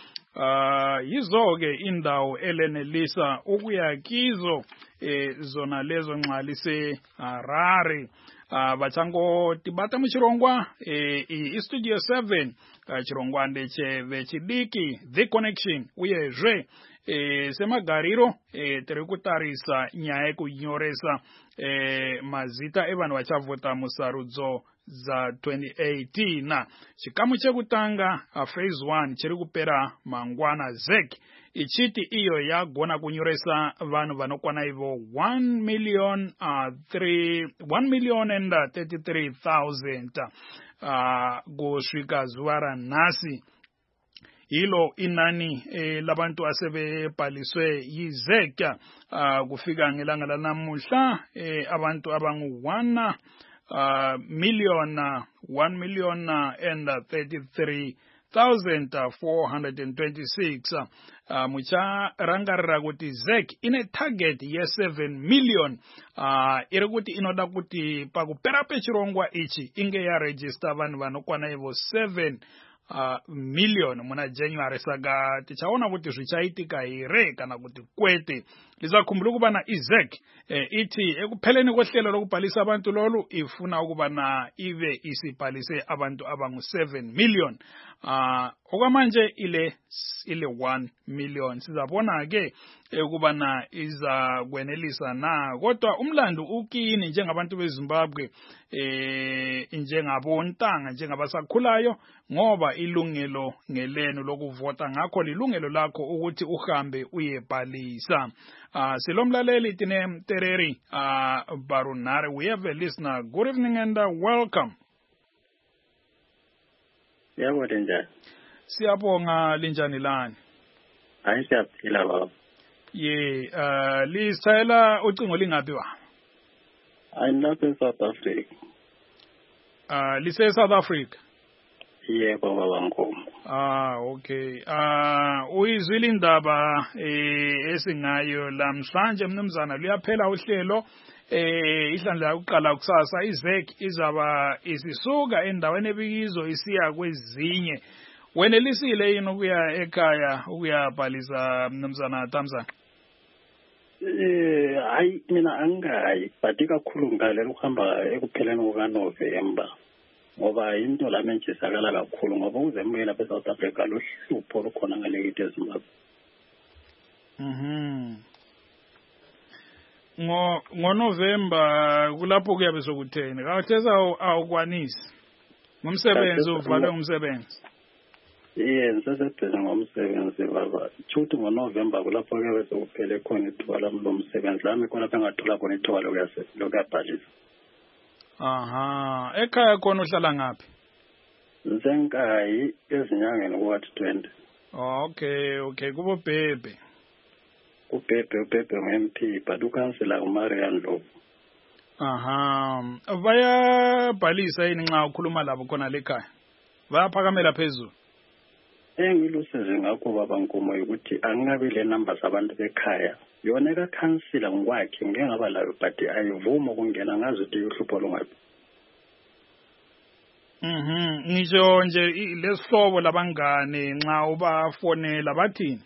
[SPEAKER 1] Uh, yizo-ke indawo elenelisa ukuya kizo eh, zona lezo nxalise Harare. Uh, bachango tibata muchirongwa eh, i-Studio seven uh, chirongwande cheve chidiki The Connection uyezve eh, semagariro eh, tiri kutarisa nyaya yekunyoresa eh, mazita evanhu vachavota musarudzo za twenty eighteen. Chikamu chekutanga uh, phase one chiri kupera mangwana Z E C ichiti iyo yagona kunyoresa vanhu vanokwana ivo one million uh, three one million and uh, thirty-three thousand uh, kusvika zuva ranhasi. Hilo inani eh, labantu asebebhaliswe yi-Z E C uh, kufika ngelanga lanamuhla eh, abantu abangu one uh, million uh, one million uh, and uh, thirty-three thousand four hundred twenty-six. Uh, mucha rangarira kuti Z E C ine target ye seven million. Uh, iri kuti inoda kuti pakupera pechirongwa ichi inge ya register vanhu vanokwana ivo seven uh, million muna January. Saka tichaona kuti zvichaitika here kana kuti kwete. Lizakhumbula ukubana i-Z E C eh, ithi ekupheleni kohlelo lokubhalisa abantu lolu ifuna ukubana ive isibhalise abantu abangu seven million. Uh, okwamanje ile ile one million. Sizabona ke ukubana iza kwenelisa na, kodwa umlando ukini njengabantu beZimbabwe eh njengabontanga njengabasakhulayo ngoba ilungelo ngeleno lokuvota, ngakho lilungelo lakho ukuthi uhambe uyebhalisa. Uh, silomlaleli tine Mtereri uh, Barunare. We have a listener. Good evening and uh, welcome.
[SPEAKER 6] Yebo njani?
[SPEAKER 1] Siyabonga linjani lani?
[SPEAKER 6] Hayi siyaphila baba.
[SPEAKER 1] Ye uh lisayela ucingo lingapi wa?
[SPEAKER 6] I'm not in South Africa.
[SPEAKER 1] Uh lise South Africa.
[SPEAKER 6] Yebo baba Nkomo.
[SPEAKER 1] Ah okay. Ah uyizwile indaba eh esingayo lamhlanje mnumzana luyaphela uhlelo eh ihlandla yokuqala kusasa izek izaba isisuka endaweni ebikizo isiya kwezinye. Wenelisile yini ukuya ekhaya ukuyabhalisa mnumzana Tamzana?
[SPEAKER 6] Eh hayi mina angayi but kakhulu ngalela ukuhamba ekupheleni kuka November. Ngoba into la manje sakala kakhulu ngoba uzembuye lapha eSouth Africa lohlupho lukhona ngalekithi eZimbabwe.
[SPEAKER 1] Mhm. Ngo ngo November kulapho kuyabe sokutheni. Kathesa awukwanisi. Ngomsebenzi uvalwe umsebenzi.
[SPEAKER 6] Yebo sesebhizi ngomsebenzi baba. Chuthi ngo November kulapho kuyabe sokuphele khona ithuba lami lomsebenzi lami khona bengathola khona ithuba lokuyabhalisa.
[SPEAKER 1] Aha, ekhaya khona uhlala ngaphi?
[SPEAKER 6] Nzenkayi ezinyangeni kuwathi twenty.
[SPEAKER 1] Okay, okay, kubo bebe.
[SPEAKER 6] Ubebe ubebe nge-M P but ukansela uMarian Ndlovu.
[SPEAKER 1] Aha, bayabhalisa yini nxa ukhuluma labo khona lekhaya? Bayaphakamela phezulu.
[SPEAKER 6] Engilusize ngakho baba Nkomo ukuthi angabe le numbers abantu bekhaya yona ka councilor ngokwakhe ngeke ngaba layo but ayivuma ukungena ngazi ukuthi uhlupho longaphi.
[SPEAKER 1] Mhm, ngisho nje lesihlobo labangane nxa ubafonela bathini?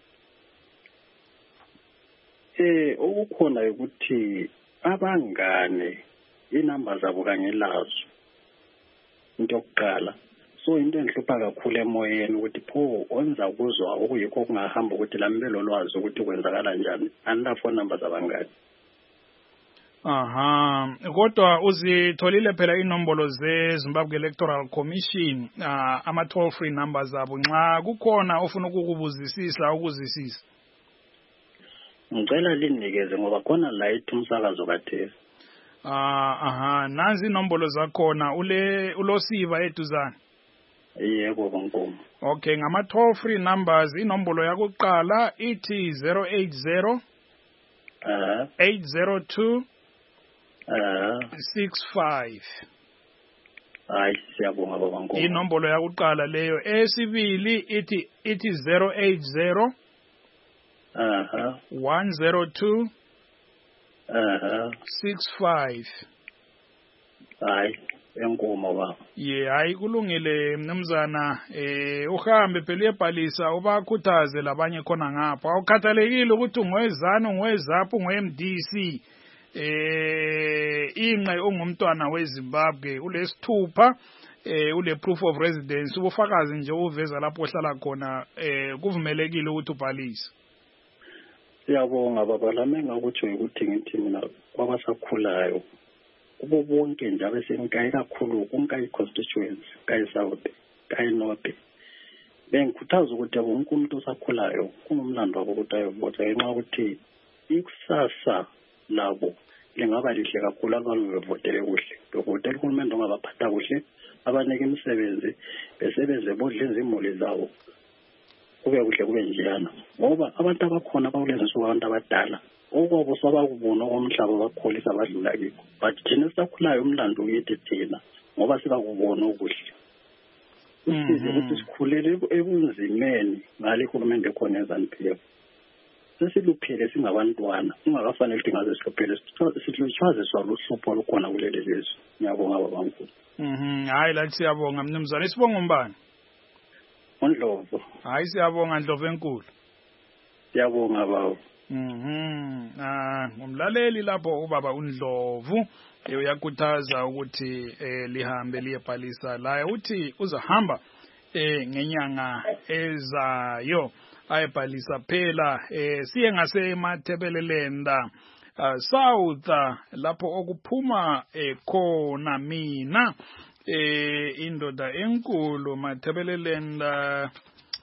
[SPEAKER 6] Eh okukhona ukuthi abangane inamba zabo kanye lazo into yokuqala. So into enhlupha kakhulu emoyeni ukuthi pho onza kuzwa okuyikho kungahamba ukuthi lambelo lwazi ukuthi kwenzakala kanjani anda phone numbers abangani.
[SPEAKER 1] Aha, kodwa uzitholile phela inombolo ze Zimbabwe Electoral Commission uh, ama toll free numbers abo nxa kukhona ofuna ukukubuzisisa ukuzisisa.
[SPEAKER 6] Ngicela linikeze ngoba khona la ithi umsakazo kaThesa.
[SPEAKER 1] Ah aha, nazi inombolo zakhona ule ulosiva eduzana.
[SPEAKER 6] Yebo Nkomo.
[SPEAKER 1] Okay, ngama toll free numbers inombolo yakuqala ithi zero eight zero
[SPEAKER 6] uh
[SPEAKER 1] eight zero two
[SPEAKER 6] uh
[SPEAKER 1] six five.
[SPEAKER 6] Hayi siyabonga baba Nkomo.
[SPEAKER 1] Inombolo yakuqala leyo. Esibili ithi ithi zero eight zero
[SPEAKER 6] uh
[SPEAKER 1] one zero two
[SPEAKER 6] uh
[SPEAKER 1] six five.
[SPEAKER 6] Hayi enkomo baba.
[SPEAKER 1] Ye hayi kulungile mnumzana eh uhambe phela uyebhalisa ubakhuthaze labanye khona ngapha. Awukhathalekile ukuthi ungwezana ungwezapho ungwe-M D C. Eh inqe ungumntwana weZimbabwe ulesithupha eh ule proof of residence ubufakazi nje uveza lapho ohlala khona eh kuvumelekile ukuthi ubhalise.
[SPEAKER 6] Siyabonga baba lamenga ukuthi ukuthi ngithi mina kwabasakhulayo kubo bonke nje abesenkayi kakhulu kunkayi constituency kayi South kayi North bengikhuthaza ukuthi wonke umuntu osakhulayo kungumlando wabo ukuthi ayovota ngenxa ukuthi ikusasa labo lingaba lihle kakhulu abantu bevotele kuhle bevotele uhulumende ongabaphatha kuhle abanike imisebenzi besebenze bodle izimuli zawo kube kuhle kube njeyana ngoba abantu abakhona bakulezi nsuku abantu abadala okwabo sabakubona omhlaba bakholisa abadlula kiko but thina sakhulayo umlando wethu thina ngoba sibakubona okuhle usize ukuthi sikhulele ebunzimeni ngale uhulumende khona eZanu-P F sesiluphele singabantwana ungakafanele ukuthi ngaze siluphele sihluthwaziswa luhlupho lukhona kuleli lizwe. Ngiyabonga baba Nkulu.
[SPEAKER 1] Mhm, hayi la siyabonga mnumzane. Isibonga umbani?
[SPEAKER 6] uNdlovu.
[SPEAKER 1] Hayi siyabonga Ndlovu enkulu.
[SPEAKER 6] Siyabonga baba.
[SPEAKER 1] Mhm, ah ngumlaleli lapho ubaba uNdlovu uyakhuthaza ukuthi eh lihambe liyebhalisa la uthi uzahamba eh ngenyanga ezayo ayebhalisa phela eh siye ngase eMathebelelenda uh, South lapho okuphuma eh khona mina eh indoda enkulu Mathebelelenda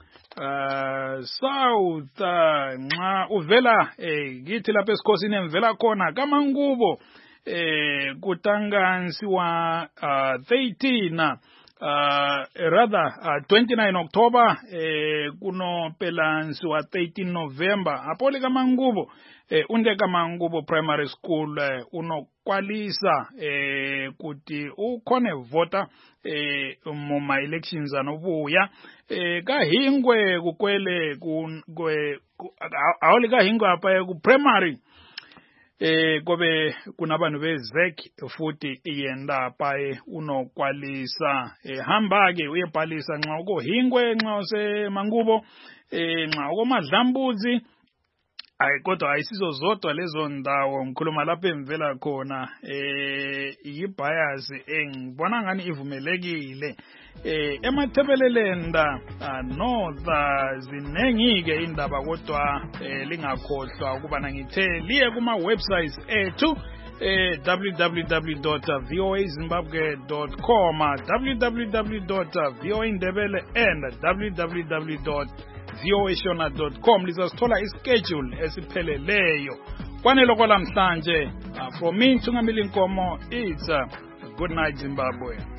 [SPEAKER 1] uh, South nxa uvela eh kithi lapha esikhosini emvela khona kaMangubo eh kutangansi wa uh, thirteen uh rather uh, twenty-nine October eh kuno pelansi wa thirteen November apole ka Mangubo eh unde ka Mangubo Primary School eh, unokwalisa eh kuti ukhone voter eh muma elections anobuya eh kahingwe kukwele kwe awole kahingwe apa ku primary eh kobe kunabantu bezek futhi iyenda pae unokwalisa eh hamba ke uyebhalisa nxa uko hingwe nxa use Mangubo eh nxa uko Madlambuzi ay kodwa ayisizo zodwa lezo ndawo ngikhuluma lapha emvela khona eh iyibias engibona ngani ivumelekile eh emathebelelenda north zinengike indaba kodwa lingakhohlwa ukuba ngithe liye kuma websites ethu eh w w w dot voa zimbabwe dot com w w w dot voa ndebele and w w w dot voa shona dot com lizasithola ischedule esipheleleyo kwanele kwalamhlanje from me Thungamile Nkomo it's uh, good night Zimbabwe.